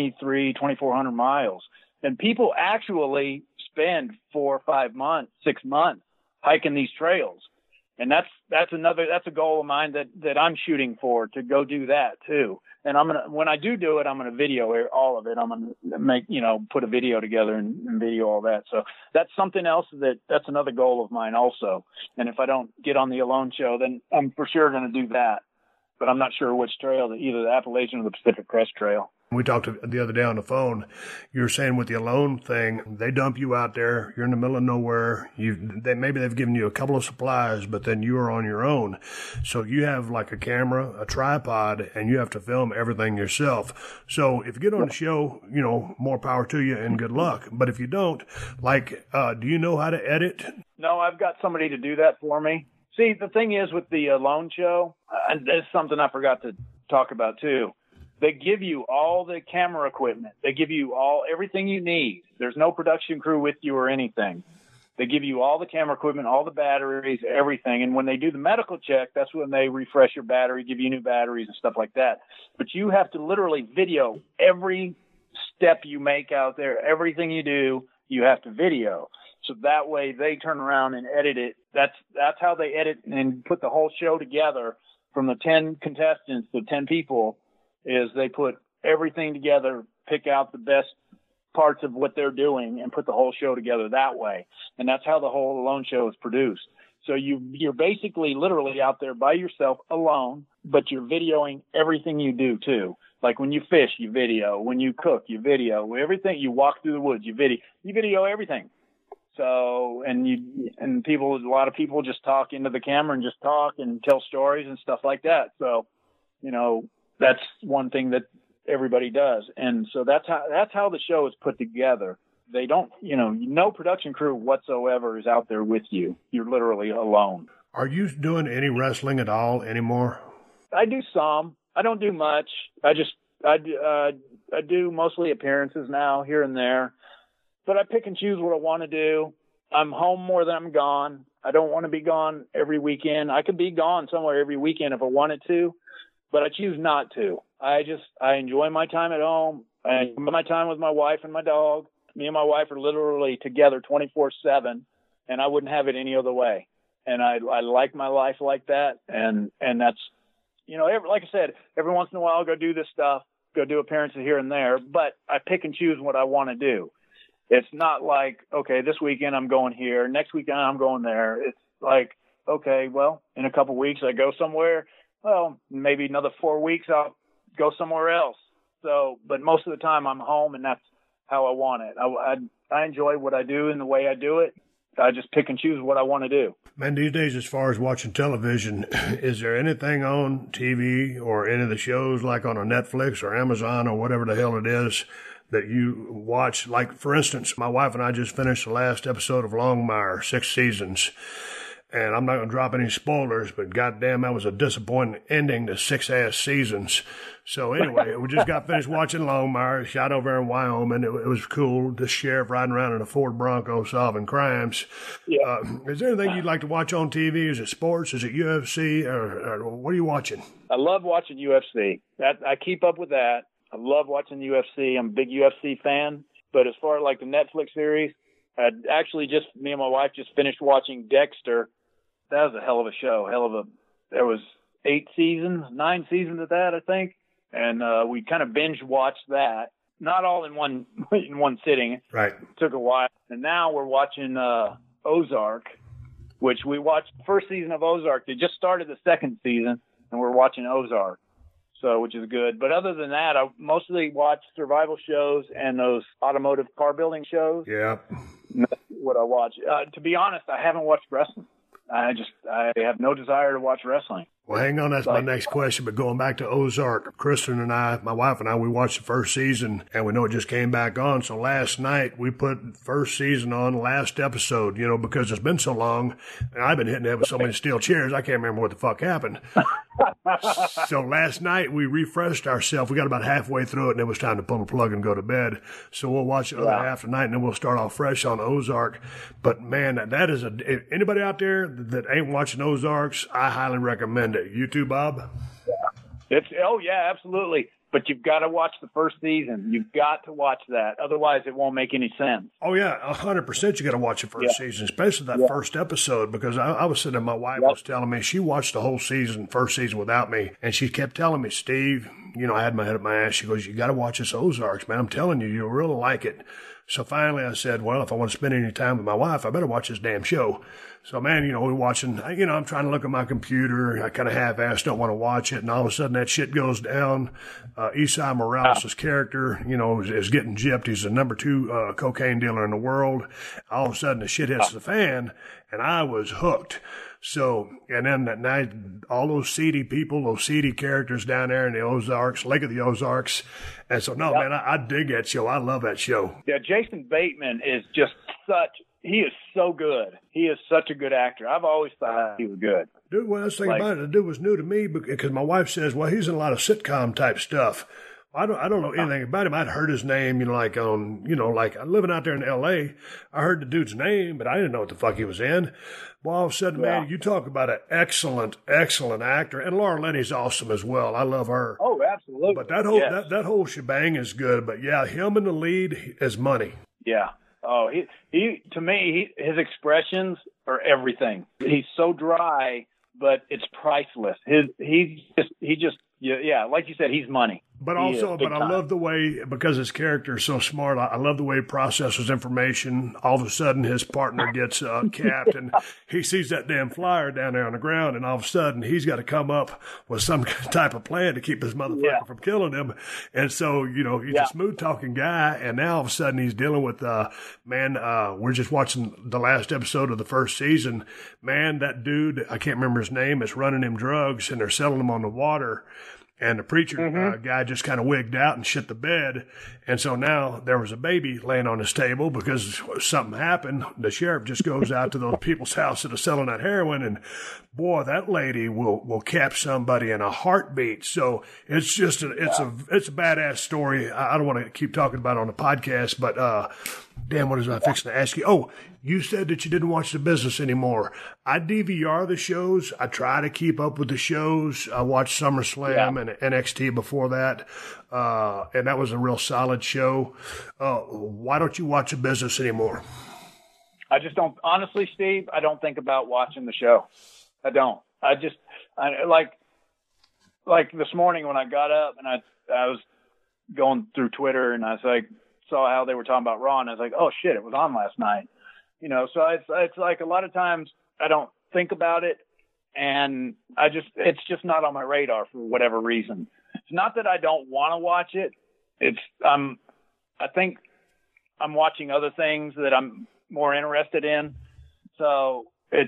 S6: 2,400 miles. And people actually spend 4 or 5 months, 6 months hiking these trails. And that's a goal of mine that I'm shooting for, to go do that too. And when I do it, I'm going to video all of it. I'm going to put a video together and video all that. So that's something else that's another goal of mine also. And if I don't get on the Alone show, then I'm for sure going to do that. But I'm not sure which trail, either the Appalachian or the Pacific Crest Trail.
S4: We talked the other day on the phone. You were saying with the Alone thing, they dump you out there. You're in the middle of nowhere. Maybe they've given you a couple of supplies, but then you are on your own. So you have like a camera, a tripod, and you have to film everything yourself. So if you get on the show, more power to you and good luck. But if you don't, do you know how to edit?
S6: No, I've got somebody to do that for me. See, the thing is with the Alone show, and this is something I forgot to talk about too. They give you all the camera equipment. They give you everything you need. There's no production crew with you or anything. They give you all the camera equipment, all the batteries, everything. And when they do the medical check, that's when they refresh your battery, give you new batteries and stuff like that. But you have to literally video every step you make out there, everything you do, you have to video. So that way they turn around and edit it. That's how they edit and put the whole show together. From the 10 contestants, the 10 people, is they put everything together, pick out the best parts of what they're doing, and put the whole show together that way. And that's how the whole Alone show is produced. So you're basically literally out there by yourself alone, but you're videoing everything you do too. Like when you fish, you video. When you cook, you video. Everything. You walk through the woods, you video everything. So, a lot of people just talk into the camera and just talk and tell stories and stuff like that. So, that's one thing that everybody does. And so that's how the show is put together. They don't, no production crew whatsoever is out there with you. You're literally alone.
S4: Are you doing any wrestling at all anymore?
S6: I do some. I don't do much. I do mostly appearances now, here and there. But I pick and choose what I want to do. I'm home more than I'm gone. I don't want to be gone every weekend. I could be gone somewhere every weekend if I wanted to, but I choose not to. I enjoy my time at home. I enjoy my time with my wife and my dog. Me and my wife are literally together 24/7, and I wouldn't have it any other way. And I like my life like that. And that's, like I said, every once in a while I'll go do this stuff, go do appearances here and there, but I pick and choose what I want to do. It's not like, okay, this weekend I'm going here, next weekend I'm going there. It's like, okay, well, in a couple of weeks I go somewhere. Well, maybe another 4 weeks I'll go somewhere else. So, but most of the time I'm home, and that's how I want it. I enjoy what I do and the way I do it. I just pick and choose what I want to do.
S4: Man, these days, as far as watching television, is there anything on TV or any of the shows like on a Netflix or Amazon or whatever the hell it is that you watch? Like, for instance, my wife and I just finished the last episode of Longmire, 6 seasons. And I'm not going to drop any spoilers, but goddamn, that was a disappointing ending to 6 seasons. So anyway, we just got finished watching Longmire, shot over in Wyoming. It was cool. The sheriff riding around in a Ford Bronco solving crimes. Yeah. Is there anything you'd like to watch on TV? Is it sports? Is it UFC? Or what are you watching?
S6: I love watching UFC. I keep up with that. I love watching UFC. I'm a big UFC fan. But as far as like the Netflix series, me and my wife just finished watching Dexter. That was a hell of a show. There was 9 seasons of that, I think. And we kind of binge watched that. Not all in one sitting.
S4: Right.
S6: It took a while. And now we're watching Ozark, which we watched the first season of Ozark. They just started the second season, and we're watching Ozark. So, which is good. But other than that, I mostly watch survival shows and those automotive car building shows.
S4: Yeah.
S6: That's what I watch. To be honest, I haven't watched wrestling. I have no desire to watch wrestling.
S4: Well, hang on. That's my next question. But going back to Ozark, Kristen and I, my wife and I, we watched the first season, and we know it just came back on. So last night we put first season on, last episode, because it's been so long, and I've been hitting it with so many steel chairs, I can't remember what the fuck happened. So last night we refreshed ourselves. We got about halfway through it, and it was time to pull the plug and go to bed. So we'll watch the other half tonight, and then we'll start off fresh on Ozark. But man, that is if anybody out there that ain't watching Ozarks, I highly recommend it. You too, Bob?
S6: Yeah, absolutely. But you've got to watch the first season. You've got to watch that. Otherwise, it won't make any sense.
S4: Oh, yeah, 100% you got to watch the first season, especially that first episode, because I was sitting there, my wife was telling me, she watched the whole first season without me, and she kept telling me, Steve, I had my head up my ass. She goes, you got to watch this Ozarks, man. I'm telling you, you'll really like it. So finally I said, well, if I want to spend any time with my wife, I better watch this damn show. So, man, we're watching, I'm trying to look at my computer. I kind of half-assed, don't want to watch it. And all of a sudden that shit goes down. Esai Morales' character, is getting gypped. He's the number 2 cocaine dealer in the world. All of a sudden the shit hits the fan, and I was hooked. So, and then that night, all those seedy people, those seedy characters down there in the Ozarks, Lake of the Ozarks. And so, man, I dig that show. I love that show.
S6: Yeah, Jason Bateman is just he is so good. He is such a good actor. I've always thought he was good.
S4: Dude, well, I was thinking about it. The dude was new to me because my wife says, well, he's in a lot of sitcom type stuff. I don't know anything about him. I'd heard his name, like living out there in L.A., I heard the dude's name, but I didn't know what the fuck he was in. Well, all of a sudden, man, you talk about an excellent, excellent actor. And Laura Linney's awesome as well. I love her.
S6: Oh, absolutely.
S4: But that whole that whole shebang is good. But, yeah, him in the lead is money.
S6: Yeah. Oh, he to me, his expressions are everything. He's so dry, but it's priceless. He just like you said, he's money.
S4: But also, I love the way, because his character is so smart, I love the way he processes information. All of a sudden, his partner gets capped, and he sees that damn flyer down there on the ground, and all of a sudden, he's got to come up with some type of plan to keep this motherfucker from killing him. And so, he's a smooth-talking guy, and now all of a sudden, he's dealing with, we're just watching the last episode of the first season. Man, that dude, I can't remember his name, is running him drugs, and they're selling them on the water. And the preacher guy just kind of wigged out and shit the bed. And so now there was a baby laying on his table because something happened. The sheriff just goes out to those people's house that are selling that heroin. And, boy, that lady will catch somebody in a heartbeat. So it's just it's a badass story. I don't want to keep talking about it on the podcast, but damn, what was I fixing to ask you? Oh, you said that you didn't watch The Business anymore. I DVR the shows. I try to keep up with the shows. I watched SummerSlam and NXT before that, and that was a real solid show. Why don't you watch The Business anymore?
S6: I just don't. Honestly, Steve, I don't think about watching the show. I don't. I like this morning when I got up and I was going through Twitter and I was like, saw how they were talking about Raw, and I was like, oh shit, it was on last night. So it's like a lot of times I don't think about it, and it's just not on my radar for whatever reason. It's not that I don't want to watch it. I think I'm watching other things that I'm more interested in. So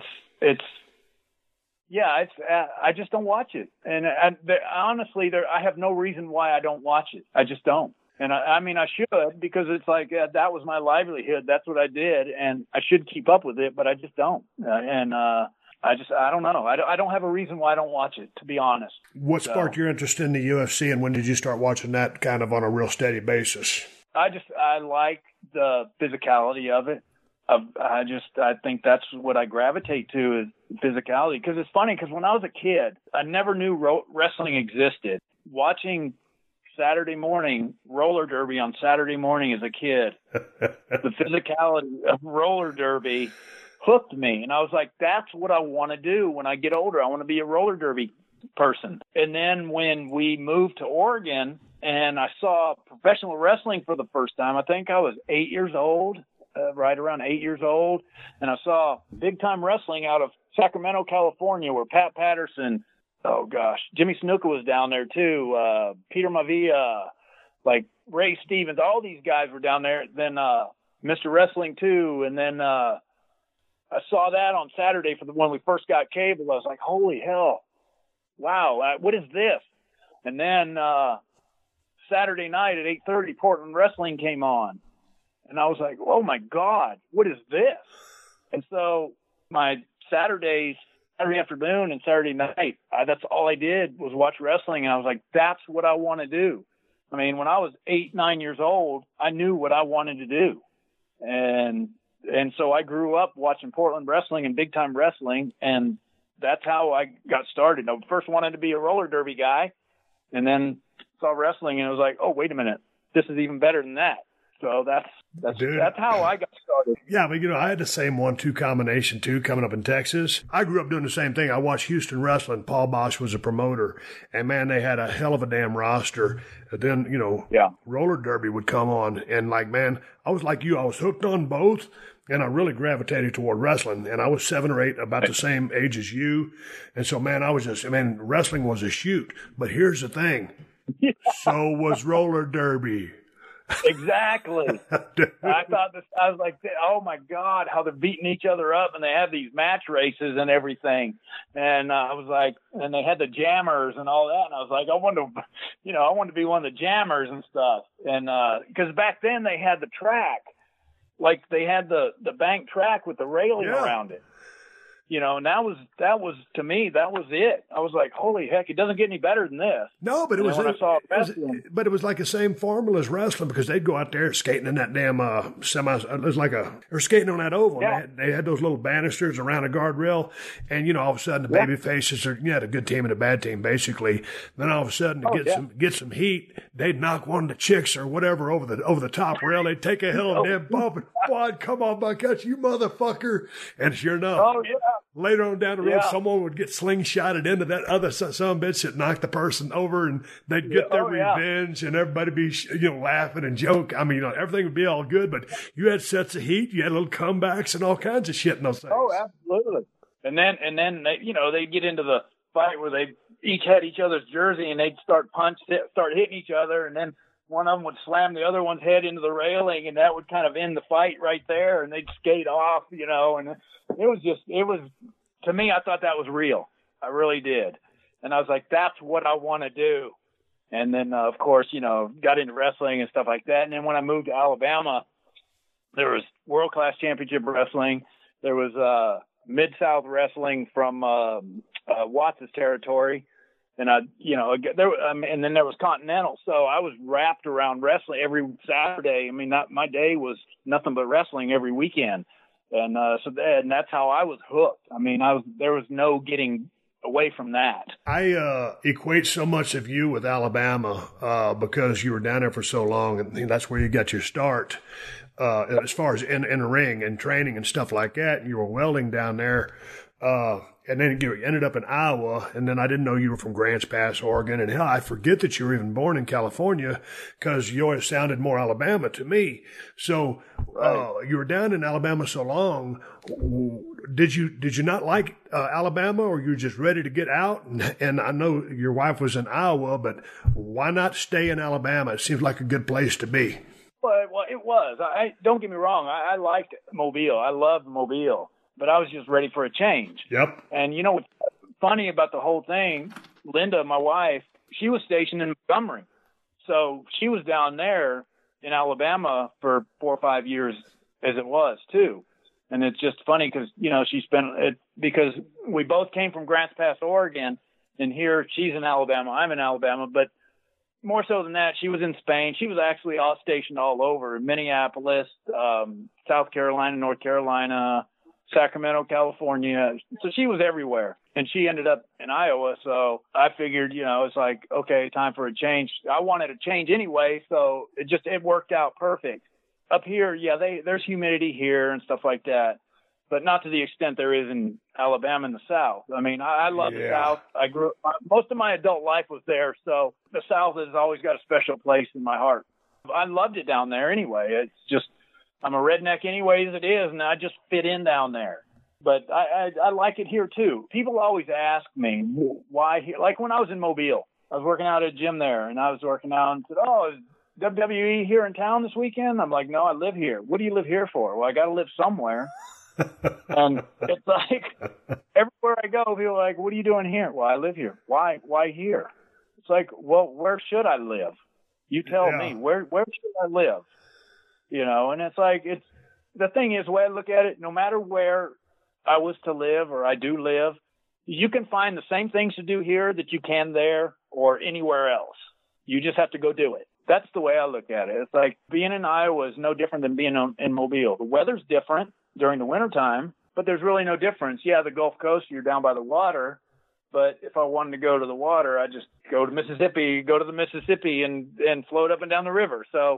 S6: I just don't watch it. And honestly, I have no reason why I don't watch it. I just don't. And I mean, I should, because it's like, that was my livelihood. That's what I did. And I should keep up with it, but I just don't. I don't know. I don't have a reason why I don't watch it, to be honest.
S4: What sparked your interest in the UFC, and when did you start watching that kind of on a real steady basis?
S6: I like the physicality of it. I think that's what I gravitate to, is physicality. Because it's funny, because when I was a kid, I never knew wrestling existed. Watching Saturday morning roller derby on Saturday morning as a kid, the physicality of roller derby hooked me, and I was like, that's what I want to do when I get older. I want to be a roller derby person. And then when we moved to Oregon and I saw professional wrestling for the first time, I think I was 8 years old, right around 8 years old, and I saw big time wrestling out of Sacramento, California, where Pat Patterson, oh gosh, Jimmy Snuka was down there too. Peter Maivia, like Ray Stevens, all these guys were down there. Then Mr. Wrestling too. And then I saw that on Saturday when we first got cable. I was like, holy hell, wow, what is this? And then Saturday night at 8:30, Portland Wrestling came on. And I was like, oh, my God, what is this? And so my Saturday afternoon and Saturday night, that's all I did was watch wrestling. And I was like, that's what I want to do. I mean, when I was 8, 9 years old, I knew what I wanted to do. And so I grew up watching Portland Wrestling and big time wrestling. And that's how I got started. I first wanted to be a roller derby guy and then saw wrestling and it was like, oh, wait a minute, this is even better than that. So that's how I got started.
S4: Yeah, but I had the same 1-2 combination too coming up in Texas. I grew up doing the same thing. I watched Houston wrestling. Paul Bosch was a promoter, and man, they had a hell of a damn roster. And then roller derby would come on, and like, man, I was like you. I was hooked on both, and I really gravitated toward wrestling. And I was 7 or 8, about the same age as you, and so man, wrestling was a shoot. But here's the thing. Yeah. So was roller derby.
S6: Exactly. I was like, oh my God, how they're beating each other up, and they have these match races and everything. And I was like, and they had the jammers and all that. And I was like, I want to be one of the jammers and stuff. And, cause back then they had the track, like they had the bank track with the railing around it. And that was to me, that was it. I was like, holy heck, it doesn't get any better than this.
S4: No, but it was like the same formula as wrestling, because they'd go out there skating in that damn they're skating on that oval. Yeah. They had those little banisters around a guardrail, and all of a sudden the baby faces had a good team and a bad team basically. Then all of a sudden to get some heat, they'd knock one of the chicks or whatever over the top rail. They'd take a hell of a damn bump and Bud, come on, my gosh, you motherfucker. And sure enough, later on down the road, someone would get slingshotted into that other son of a bitch that knocked the person over, and they'd get their revenge, and everybody be laughing and joke. I mean, everything would be all good, but you had sets of heat, you had little comebacks and all kinds of shit in those things.
S6: Oh, absolutely. And then they'd get into the fight where they each had each other's jersey, and they'd start hitting each other, and then one of them would slam the other one's head into the railing, and that would kind of end the fight right there, and they'd skate off, and it was, to me, I thought that was real. I really did. And I was like, that's what I want to do. And then, of course, got into wrestling and stuff like that. And then when I moved to Alabama, there was World Class Championship Wrestling. There was Mid-South Wrestling from Watts' territory. And and then there was Continental. So I was wrapped around wrestling every Saturday. I mean, my day was nothing but wrestling every weekend. And and that's how I was hooked. I mean, there was no getting away from that.
S4: I equate so much of you with Alabama because you were down there for so long, and that's where you got your start as far as in the ring and training and stuff like that. And you were welding down there. And then you ended up in Iowa, and then I didn't know you were from Grants Pass, Oregon. And hell, I forget that you were even born in California, because you always sounded more Alabama to me. So you were down in Alabama so long. Did you not like Alabama, or you were just ready to get out? And I know your wife was in Iowa, but why not stay in Alabama? It seems like a good place to be.
S6: Well, it was. Don't get me wrong. I liked Mobile. I loved Mobile. But I was just ready for a change.
S4: Yep.
S6: And what's funny about the whole thing, Linda, my wife, she was stationed in Montgomery. So she was down there in Alabama for 4 or 5 years as it was too. And it's just funny because, she spent it because we both came from Grants Pass, Oregon, and here she's in Alabama. I'm in Alabama, but more so than that, she was in Spain. She was actually all stationed all over Minneapolis, South Carolina, North Carolina, Sacramento, California. So she was everywhere, and she ended up in Iowa. So I figured, it's like, okay, time for a change. I wanted a change anyway. So it worked out perfect. Up here, there's humidity here and stuff like that, but not to the extent there is in Alabama and the South. I mean, I love the South. I grew up, most of my adult life was there. So the South has always got a special place in my heart. I loved it down there anyway. It's just, I'm a redneck anyway as it is, and I just fit in down there. But I like it here too. People always ask me why here. Like when I was in Mobile, I was working out at a gym there, and I was working out and said, "Oh, is WWE here in town this weekend?" I'm like, "No, I live here." "What do you live here for?" "Well, I got to live somewhere." And it's like everywhere I go, people are like, what are you doing here? Well, I live here. Why here? It's like, well, where should I live? You tell me, where should I live? You know, and it's like, the thing is, the way I look at it, no matter where I was to live or I do live, you can find the same things to do here that you can there or anywhere else. You just have to go do it. That's the way I look at it. It's like being in Iowa is no different than being in Mobile. The weather's different during the wintertime, but there's really no difference. Yeah, the Gulf Coast, you're down by the water. But if I wanted to go to the water, I just go to the Mississippi and float up and down the river. So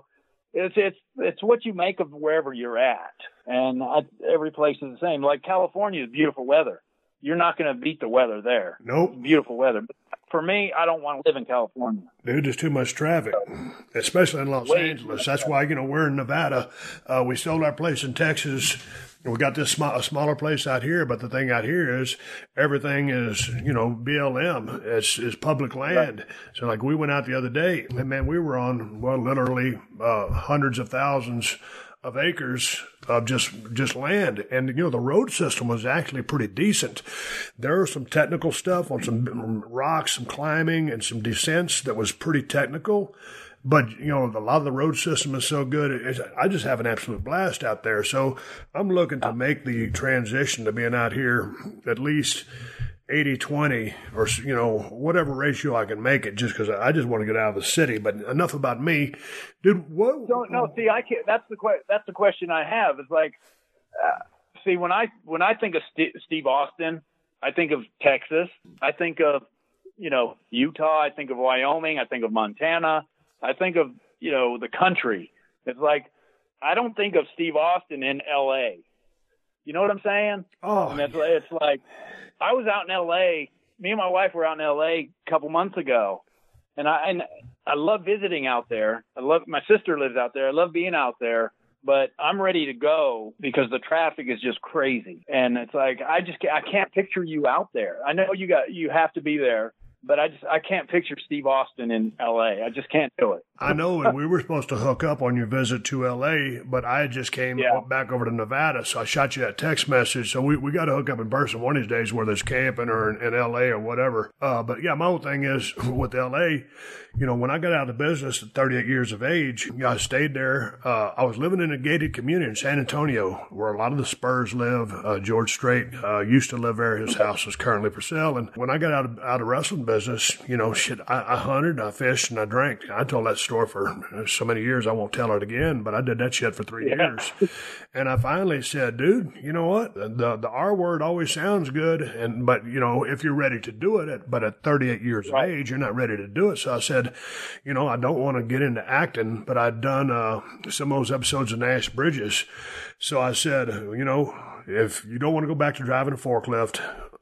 S6: it's what you make of wherever you're at. And every place is the same. Like California is beautiful weather. You're not going to beat the weather there.
S4: Nope.
S6: It's beautiful weather. But for me, I don't want to live in California.
S4: Dude, there's too much traffic, especially in Los Angeles. That's why, we're in Nevada. We sold our place in Texas. We got this a smaller place out here, but the thing out here is everything is, BLM. It's public land. Right. So like we went out the other day and man, we were on, literally hundreds of thousands of acres of just land. And, the road system was actually pretty decent. There was some technical stuff on some rocks, some climbing and some descents that was pretty technical. But, a lot of the road system is so good. I just have an absolute blast out there. So I'm looking to make the transition to being out here at least 80-20 or, whatever ratio I can make it, just because I just want to get out of the city. But enough about me. Dude, what?
S6: No, see, I can't. That's the question I have. It's like, see, when I think of Steve Austin, I think of Texas. I think of, Utah. I think of Wyoming. I think of Montana. I think of, the country. It's like, I don't think of Steve Austin in L.A. You know what I'm saying?
S4: Oh,
S6: and it's like, I was out in L.A. Me and my wife were out in L.A. a couple months ago, and I love visiting out there. My sister lives out there. I love being out there, but I'm ready to go because the traffic is just crazy. And it's like, I can't picture you out there. I know you have to be there, but I can't picture Steve Austin in L.A. I just can't do it.
S4: I know, and we were supposed to hook up on your visit to L.A., but I just came back over to Nevada, so I shot you that text message. So we got to hook up in person one of these days, whether it's camping or in L.A. or whatever. But, yeah, my whole thing is with L.A., when I got out of the business at 38 years of age, I stayed there. I was living in a gated community in San Antonio where a lot of the Spurs live. George Strait used to live there. His house is currently for sale. And when I got out of wrestling business, I hunted, I fished, and I drank. I told that story for so many years, I won't tell it again, but I did that shit for 3 years. And I finally said, dude, you know what? The R word always sounds good, but if you're ready to do it, but at 38 years of age, you're not ready to do it. So I said, I don't want to get into acting, but I'd done some of those episodes of Nash Bridges. So I said, if you don't want to go back to driving a forklift,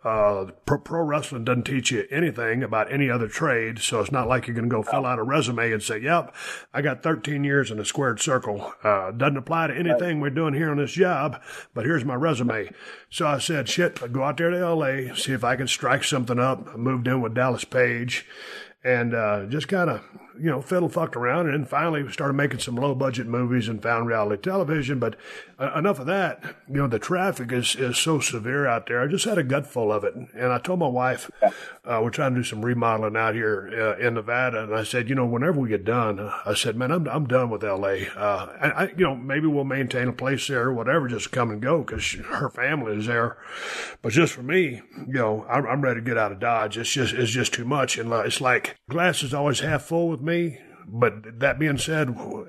S4: pro wrestling doesn't teach you anything about any other trade, so it's not like you're going to go fill out a resume and say, yep, I got 13 years in a squared circle. Doesn't apply to anything we're doing here on this job, but here's my resume. So I said, I'd go out there to L.A., see if I can strike something up. I moved in with Dallas Page and just kind of, fiddle-fucked around, and then finally started making some low-budget movies and found reality television. But enough of that. The traffic is so severe out there. I just had a gut full of it. And I told my wife, we're trying to do some remodeling out here in Nevada, and I said, whenever we get done, I said, man, I'm done with L.A. And maybe we'll maintain a place there or whatever, just come and go, because her family is there. But just for me, I'm ready to get out of Dodge. It's just too much. And it's like glass is always half full with me. But that being said,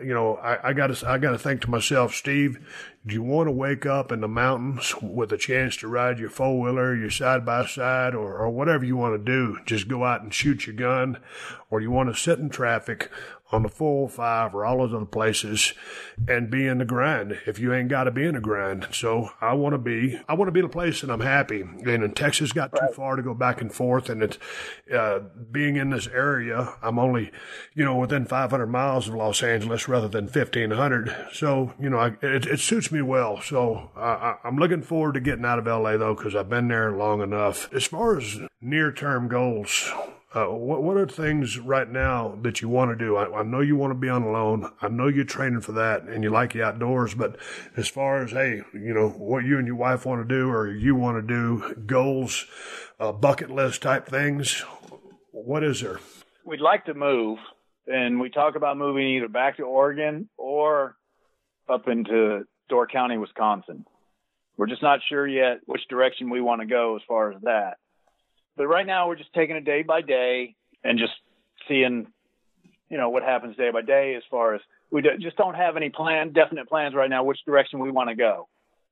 S4: I gotta think to myself, Steve, do you want to wake up in the mountains with a chance to ride your four-wheeler, your side-by-side, or whatever you want to do? Just go out and shoot your gun? Or do you want to sit in traffic on the 405 or all those other places and be in the grind if you ain't got to be in the grind? So I want to be in a place that I'm happy. And Texas got too far to go back and forth. And it's, being in this area, I'm only, within 500 miles of Los Angeles rather than 1,500. So, it suits me well. So I'm looking forward to getting out of LA though, because I've been there long enough. As far as near-term goals, What are things right now that you want to do? I know you want to be on loan. I know you're training for that and you like the outdoors, but as far as, hey, what you and your wife want to do or you want to do, goals, bucket list type things, what is there?
S6: We'd like to move, and we talk about moving either back to Oregon or up into Door County, Wisconsin. We're just not sure yet which direction we want to go as far as that. But right now we're just taking it day by day and just seeing, what happens day by day as far as we just don't have any definite plans right now which direction we want to go.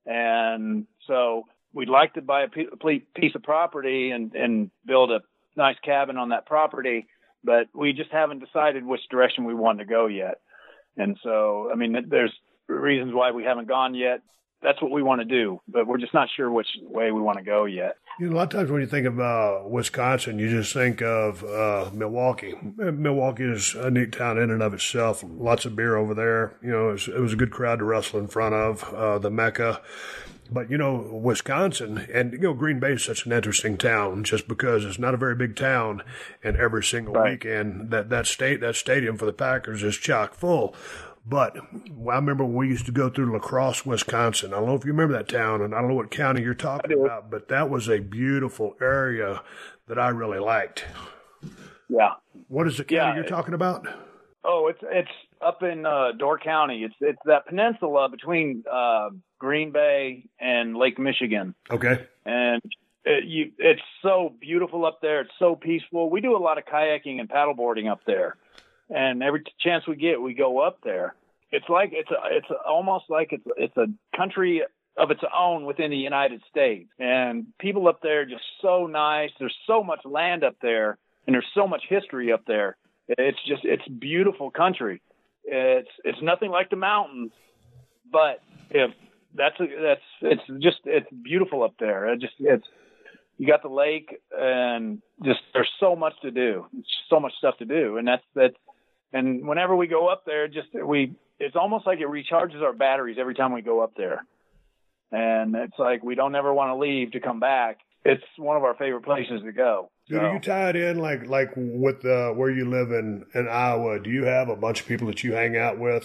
S6: And so we'd like to buy a piece of property and build a nice cabin on that property, but we just haven't decided which direction we want to go yet. And so, there's reasons why we haven't gone yet. That's what we want to do, but we're just not sure which way we want to go yet.
S4: A lot of times when you think of Wisconsin, you just think of Milwaukee. Milwaukee is a neat town in and of itself. Lots of beer over there. It was a good crowd to wrestle in front of, the Mecca. But, Wisconsin and, Green Bay is such an interesting town just because it's not a very big town, and every single weekend that stadium for the Packers is chock full. But I remember when we used to go through La Crosse, Wisconsin. I don't know if you remember that town, and I don't know what county you're talking about, but that was a beautiful area that I really liked.
S6: Yeah.
S4: What is the county you're talking about?
S6: Oh, it's up in Door County. It's that peninsula between Green Bay and Lake Michigan.
S4: Okay.
S6: And it's so beautiful up there. It's so peaceful. We do a lot of kayaking and paddleboarding up there. And every chance we get, we go up there. It's like it's almost like it's a country of its own within the United States. And people up there are just so nice. There's so much land up there, and there's so much history up there. It's beautiful country. It's nothing like the mountains, but it's beautiful up there. You got the lake, and just there's so much to do. So much stuff to do, and that's. And whenever we go up there, it's almost like it recharges our batteries every time we go up there. And it's like we don't ever want to leave to come back. It's one of our favorite places to go.
S4: Dude, are you tied in like with where you live in Iowa? Do you have a bunch of people that you hang out with?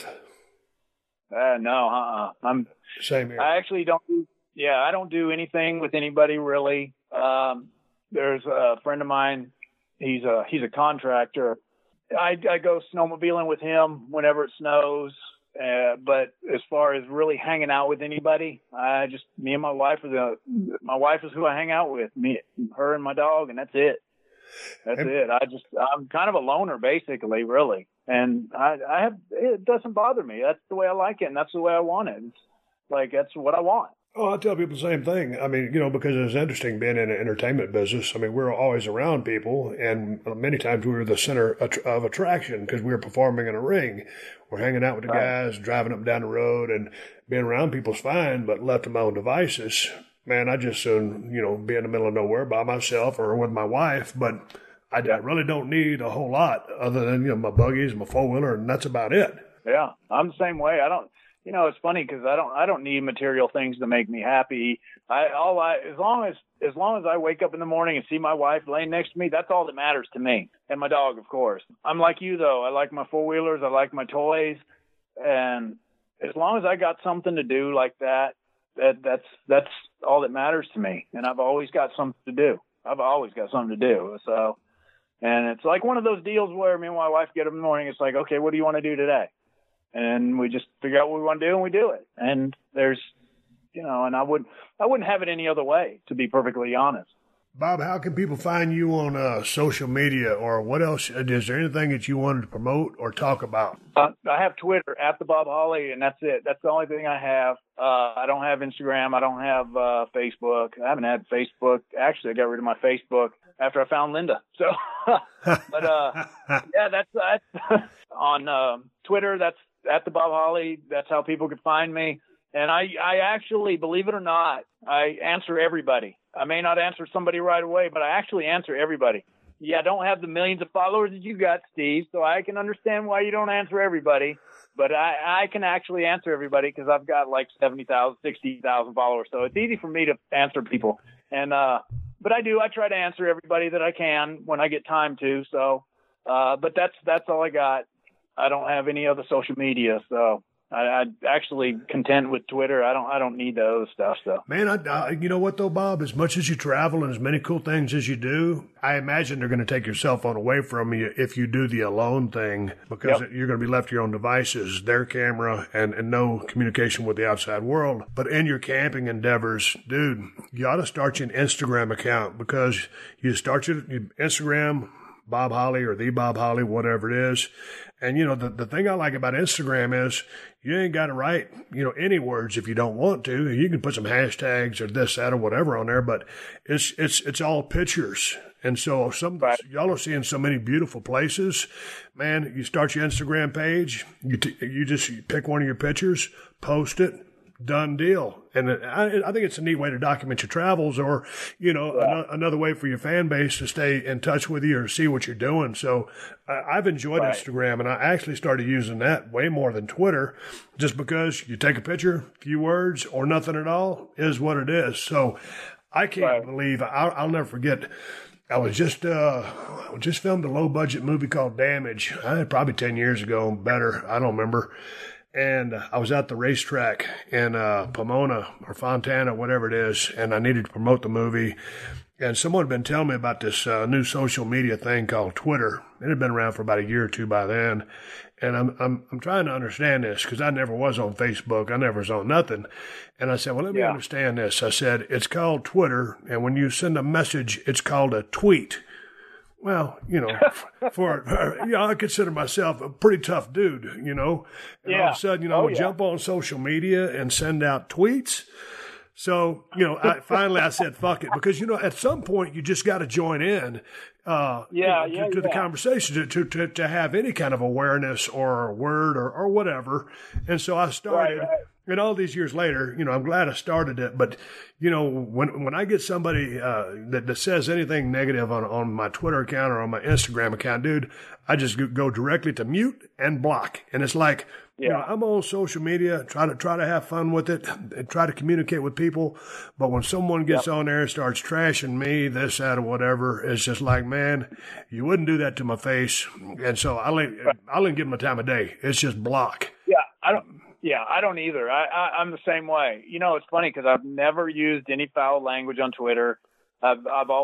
S6: No, I'm
S4: same here.
S6: I actually don't. I don't do anything with anybody really. There's a friend of mine. He's a contractor. I go snowmobiling with him whenever it snows. But as far as really hanging out with anybody, me and my wife my wife is who I hang out with. Her and my dog, and that's it. That's it. I'm kind of a loner basically, really. And it doesn't bother me. That's the way I like it, and that's the way I want it. It's like, that's what I want.
S4: Oh, I tell people the same thing. Because it's interesting being in an entertainment business. We're always around people, and many times we were the center of attraction because we were performing in a ring. We're hanging out with the guys, driving up and down the road, and being around people's fine, but left to my own devices, man, I just soon, be in the middle of nowhere by myself or with my wife, but I really don't need a whole lot other than, my buggies, my four-wheeler, and that's about it.
S6: Yeah, I'm the same way. I don't. It's funny because I don't need material things to make me happy. As long as I wake up in the morning and see my wife laying next to me, that's all that matters to me, and my dog, of course. I'm like you though. I like my four-wheelers. I like my toys, and as long as I got something to do like that's all that matters to me. And I've always got something to do. So, and it's like one of those deals where me and my wife get up in the morning. It's like, okay, what do you want to do today? And we just figure out what we want to do, and we do it. And there's, and I wouldn't have it any other way, to be perfectly honest.
S4: Bob, how can people find you on social media, or what else? Is there anything that you wanted to promote or talk about?
S6: I have Twitter @TheBobHolly, and that's it. That's the only thing I have. I don't have Instagram. I don't have Facebook. I haven't had Facebook. Actually, I got rid of my Facebook after I found Linda. So, but that's on Twitter. That's @TheBobHolly. That's how people can find me. And I actually, believe it or not, I answer everybody. I may not answer somebody right away, but I actually answer everybody. Yeah, I don't have the millions of followers that you got, Steve, so I can understand why you don't answer everybody. But I can actually answer everybody because I've got like 70,000, 60,000 followers. So it's easy for me to answer people. And but I try to answer everybody that I can when I get time to. So, but that's all I got. I don't have any other social media, so I actually content with Twitter. I don't need the other stuff. So,
S4: man, you know what though, Bob? As much as you travel and as many cool things as you do, I imagine they're going to take your cell phone away from you if you do the alone thing, because you're going to be left to your own devices, their camera, and no communication with the outside world. But in your camping endeavors, dude, you ought to start you an Instagram account, because you start your Instagram, Bob Holly or the Bob Holly, whatever it is. And, you know, the thing I like about Instagram is you ain't got to write, you know, any words if you don't want to. You can put some hashtags or this, that, or whatever on there, but it's all pictures. And so y'all are seeing so many beautiful places. Man, you start your Instagram page, you just pick one of your pictures, post it. Done deal. And I think it's a neat way to document your travels, or, you know, another way for your fan base to stay in touch with you or see what you're doing. So I've enjoyed Instagram, and I actually started using that way more than Twitter, just because you take a picture, few words, or nothing at all is what it is. So I can't believe, I'll never forget, I was just filmed a low budget movie called Damage, probably 10 years ago, better, I don't remember. And I was at the racetrack in Pomona or Fontana, whatever it is, and I needed to promote the movie. And someone had been telling me about this new social media thing called Twitter. It had been around for about a year or two by then. And I'm trying to understand this, because I never was on Facebook. I never was on nothing. And I said, well, let me understand this. I said, it's called Twitter, and when you send a message, it's called a tweet. Well, you know, I consider myself a pretty tough dude, you know. And all of a sudden, you know, I jump on social media and send out tweets. So, you know, I said, fuck it. Because, you know, at some point, you just got to join in to the conversation to have any kind of awareness or word or whatever. And so I started. Right. And all these years later, you know, I'm glad I started it. But, you know, when I get somebody that says anything negative on my Twitter account or on my Instagram account, dude, I just go directly to mute and block. And it's like, you know, I'm on social media, try to have fun with it, and try to communicate with people. But when someone gets on there and starts trashing me, this, that, or whatever, it's just like, man, you wouldn't do that to my face. And so I'll give them a time of day. It's just block.
S6: I don't either. I'm the same way. You know, it's funny because I've never used any foul language on Twitter. I've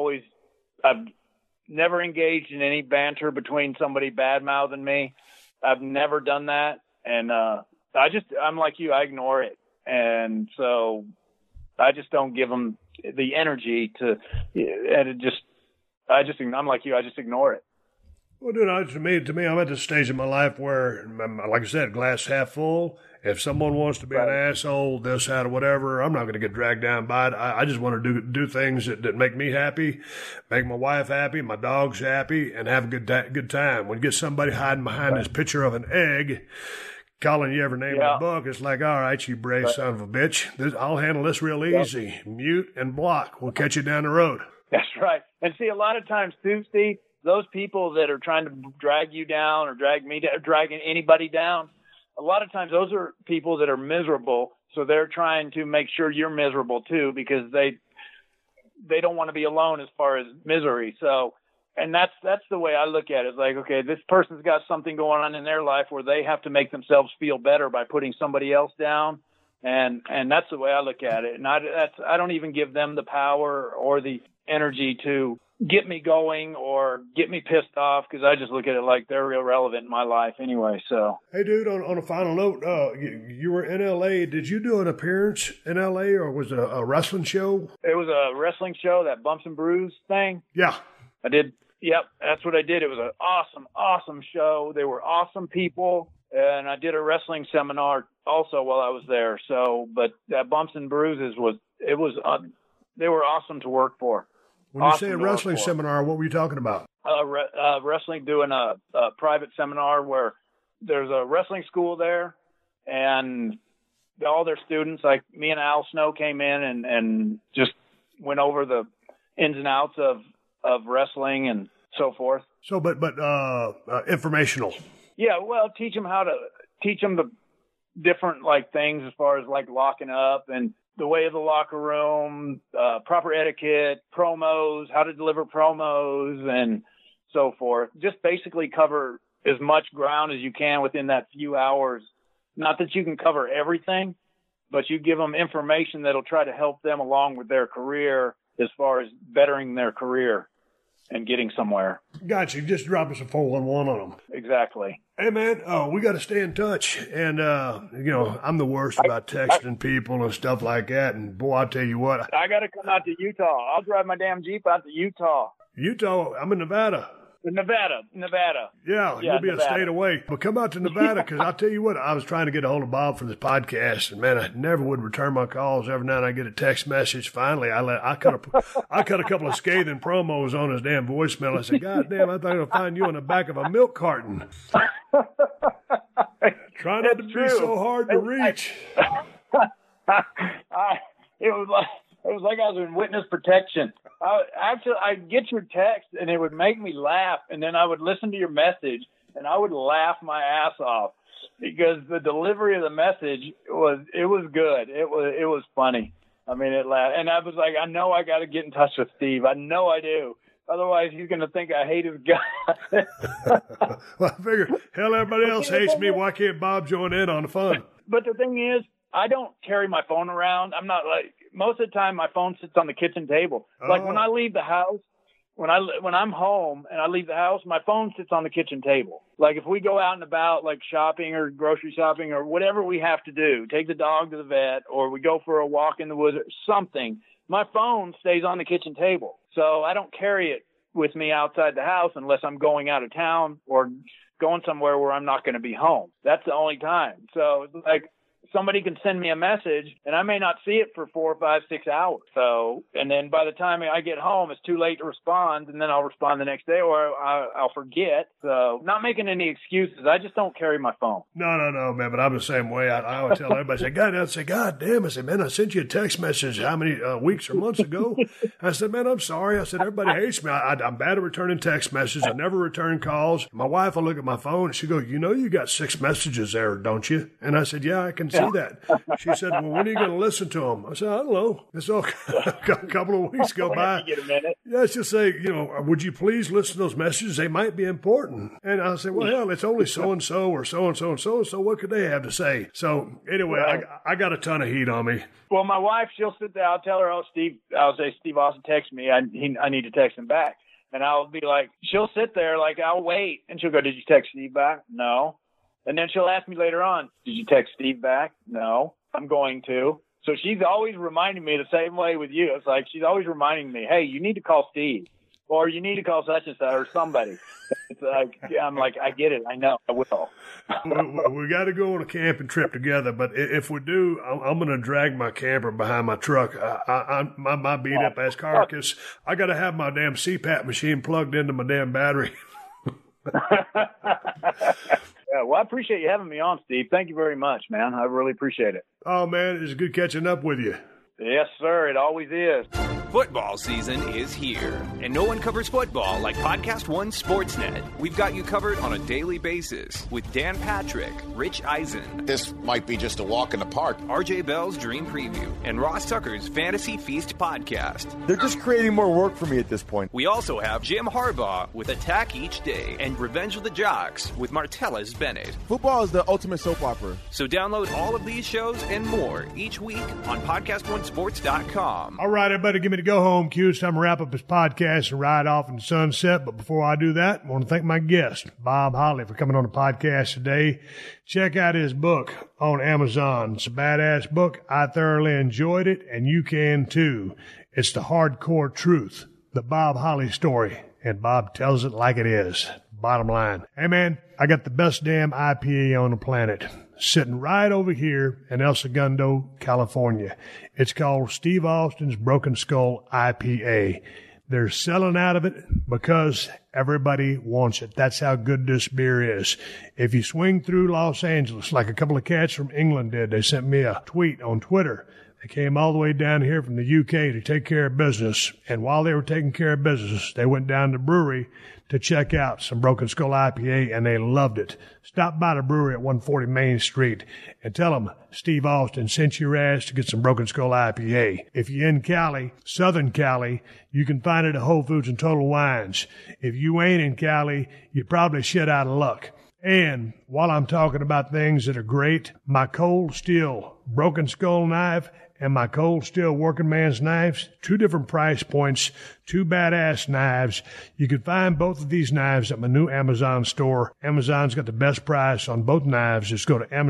S6: never engaged in any banter between somebody bad mouthing me. I've never done that. And I'm like you, I ignore it. And so I just don't give them the energy to, and I'm like you, I just ignore it.
S4: Well, dude, to me, I'm at this stage in my life where, like I said, glass half full. If someone wants to be an asshole, this, that, or whatever, I'm not going to get dragged down by it. I just want to do things that make me happy, make my wife happy, my dogs happy, and have a good time. When you get somebody hiding behind this picture of an egg, calling you every name in the book, it's like, all right, you brave son of a bitch. I'll handle this real easy. Mute and block. We'll catch you down the road.
S6: That's right. And see, a lot of times too, Steve, those people that are trying to drag you down or dragging anybody down, a lot of times those are people that are miserable. So they're trying to make sure you're miserable too, because they don't want to be alone as far as misery. So, and that's the way I look at it. It's like, okay, this person's got something going on in their life where they have to make themselves feel better by putting somebody else down. And that's the way I look at it. And I don't even give them the power or the energy to get me going or get me pissed off, because I just look at it like they're irrelevant in my life anyway. So, hey, dude, on a final note, you were in L.A. Did you do an appearance in L.A. or was it a wrestling show? It was a wrestling show, that Bumps and Brews thing. Yeah. I did. Yep, that's what I did. It was an awesome show. They were awesome people. And I did a wrestling seminar also while I was there. So, but that Bumps and Bruises they were awesome to work for. When you say a wrestling seminar, what were you talking about? Wrestling, doing a private seminar where there's a wrestling school there, and all their students, like me and Al Snow, came in and just went over the ins and outs of wrestling and so forth. So, but informational. Yeah, well, teach them the different things as far as like locking up and the way of the locker room, proper etiquette, promos, how to deliver promos, and so forth. Just basically cover as much ground as you can within that few hours. Not that you can cover everything, but you give them information that'll try to help them along with their career as far as bettering their career and getting somewhere.
S4: Gotcha. Just drop us a 411 on them.
S6: Exactly.
S4: Hey, man, we got to stay in touch. And, I'm the worst about texting people and stuff like that. And, boy, I'll tell you what.
S6: I got to come out to Utah. I'll drive my damn Jeep out to Utah.
S4: Utah? I'm in Nevada.
S6: Nevada.
S4: Yeah, you'll be
S6: Nevada.
S4: a state away. But come out to Nevada, because I'll tell you what, I was trying to get a hold of Bob for this podcast, and man, I never would return my calls. Every now and then I get a text message. Finally, I cut a couple of scathing promos on his damn voicemail. I said, God damn, I thought I'd find you on the back of a milk carton. Try not to be so hard to reach.
S6: It was like I was in witness protection. I'd get your text, and it would make me laugh, and then I would listen to your message, and I would laugh my ass off because the delivery of the message was good. It was funny. I mean, it laughed. And I was like, I know I got to get in touch with Steve. I know I do. Otherwise, he's going to think I hate his guy.
S4: Well, I figure, hell, everybody else hates me. Why can't Bob join in on the fun?
S6: But the thing is, I don't carry my phone around. I'm not like, most of the time my phone sits on the kitchen table. Like when I leave the house, when I'm home and I leave the house, my phone sits on the kitchen table. Like if we go out and about, like shopping or grocery shopping or whatever we have to do, take the dog to the vet or we go for a walk in the woods or something, my phone stays on the kitchen table. So I don't carry it with me outside the house unless I'm going out of town or going somewhere where I'm not going to be home. That's the only time. So like, somebody can send me a message and I may not see it for 4, 5, 6 hours. So, and then by the time I get home, it's too late to respond. And then I'll respond the next day or I'll forget. So not making any excuses. I just don't carry my phone.
S4: No, man. But I'm the same way. I always tell everybody, God damn. I said, man, I sent you a text message how many weeks or months ago? I said, man, I'm sorry. I said, everybody hates me. I'm bad at returning text messages. I never return calls. My wife will look at my phone and she goes, you got 6 messages there, don't you? And I said, yeah, I can see that. She said, well, when are you going to listen to them? I said, I don't know. It's all a couple of weeks go by.
S6: Get a minute.
S4: Yeah, let's just say, would you please listen to those messages? They might be important. And I said, well, hell, it's only so-and-so or so-and-so and so-and-so. What could they have to say? So anyway, I got a ton of heat on me.
S6: Well, my wife, she'll sit there. I'll tell her, I'll say, Steve Austin text me. I need to text him back. And I'll be like, she'll sit there like, I'll wait. And she'll go, did you text Steve back? No. And then she'll ask me later on, did you text Steve back? No, I'm going to. So she's always reminding me the same way with you. It's like she's always reminding me, hey, you need to call Steve or you need to call such and such or somebody. It's like, I'm like, I get it. I know. I will.
S4: we got to go on a camping trip together. But if we do, I'm going to drag my camper behind my truck. My beat up ass carcass. I got to have my damn CPAP machine plugged into my damn battery.
S6: Yeah, well, I appreciate you having me on, Steve. Thank you very much, man. I really appreciate it.
S4: Oh, man, it's good catching up with you.
S6: Yes, sir. It always is.
S1: Football season is here, and no one covers football like Podcast One Sportsnet. We've got you covered on a daily basis with Dan Patrick, Rich Eisen.
S7: This might be just a walk in the park.
S1: RJ Bell's Dream Preview, and Ross Tucker's Fantasy Feast podcast.
S8: They're just creating more work for me at this point.
S1: We also have Jim Harbaugh with Attack Each Day and Revenge of the Jocks with Martellus Bennett.
S8: Football is the ultimate soap opera.
S1: So download all of these shows and more each week on PodcastOneSports.com.
S4: All right, everybody, give me the go-home cue. It's time to wrap up this podcast and ride off in the sunset. But before I do that, I want to thank my guest, Bob Holly, for coming on the podcast today. Check out his book on Amazon. It's a badass book. I thoroughly enjoyed it, and you can too. It's The Hardcore Truth, the Bob Holly story, and Bob tells it like it is. Bottom line. Hey, man, I got the best damn IPA on the planet sitting right over here in El Segundo, California. It's called Steve Austin's Broken Skull IPA. They're selling out of it because everybody wants it. That's how good this beer is. If you swing through Los Angeles, like a couple of cats from England did, they sent me a tweet on Twitter. They came all the way down here from the UK to take care of business. And while they were taking care of business, they went down to the brewery to check out some Broken Skull IPA, and they loved it. Stop by the brewery at 140 Main Street and tell them Steve Austin sent your ass to get some Broken Skull IPA. If you're in Cali, Southern Cali, you can find it at Whole Foods and Total Wines. If you ain't in Cali, you're probably shit out of luck. And while I'm talking about things that are great, my Cold Steel Broken Skull knife and my Cold Steel Working Man's knives, 2 different price points, 2 badass knives. You can find both of these knives at my new Amazon store. Amazon's got the best price on both knives. Just go to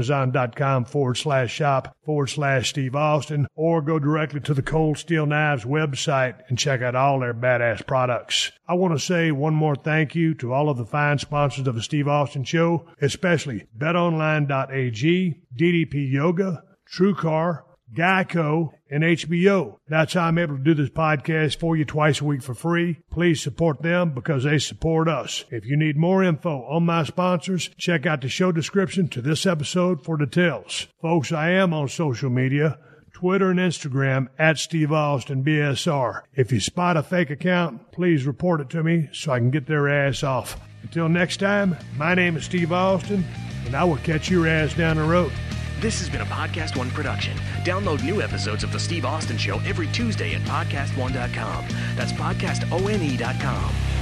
S4: amazon.com/shop/Steve Austin, or go directly to the Cold Steel Knives website and check out all their badass products. I want to say one more thank you to all of the fine sponsors of the Steve Austin Show, especially BetOnline.ag, DDP Yoga, TrueCar, Geico, and HBO. That's how I'm able to do this podcast for you twice a week for free. Please support them because they support us. If you need more info on my sponsors, check out the show description to this episode for details. Folks, I am on social media, Twitter and Instagram at Steve Austin BSR. If you spot a fake account, please report it to me so I can get their ass off. Until next time, my name is Steve Austin, and I will catch your ass down the road.
S5: This has been a Podcast One production. Download new episodes of The Steve Austin Show every Tuesday at PodcastOne.com. That's PodcastOne.com.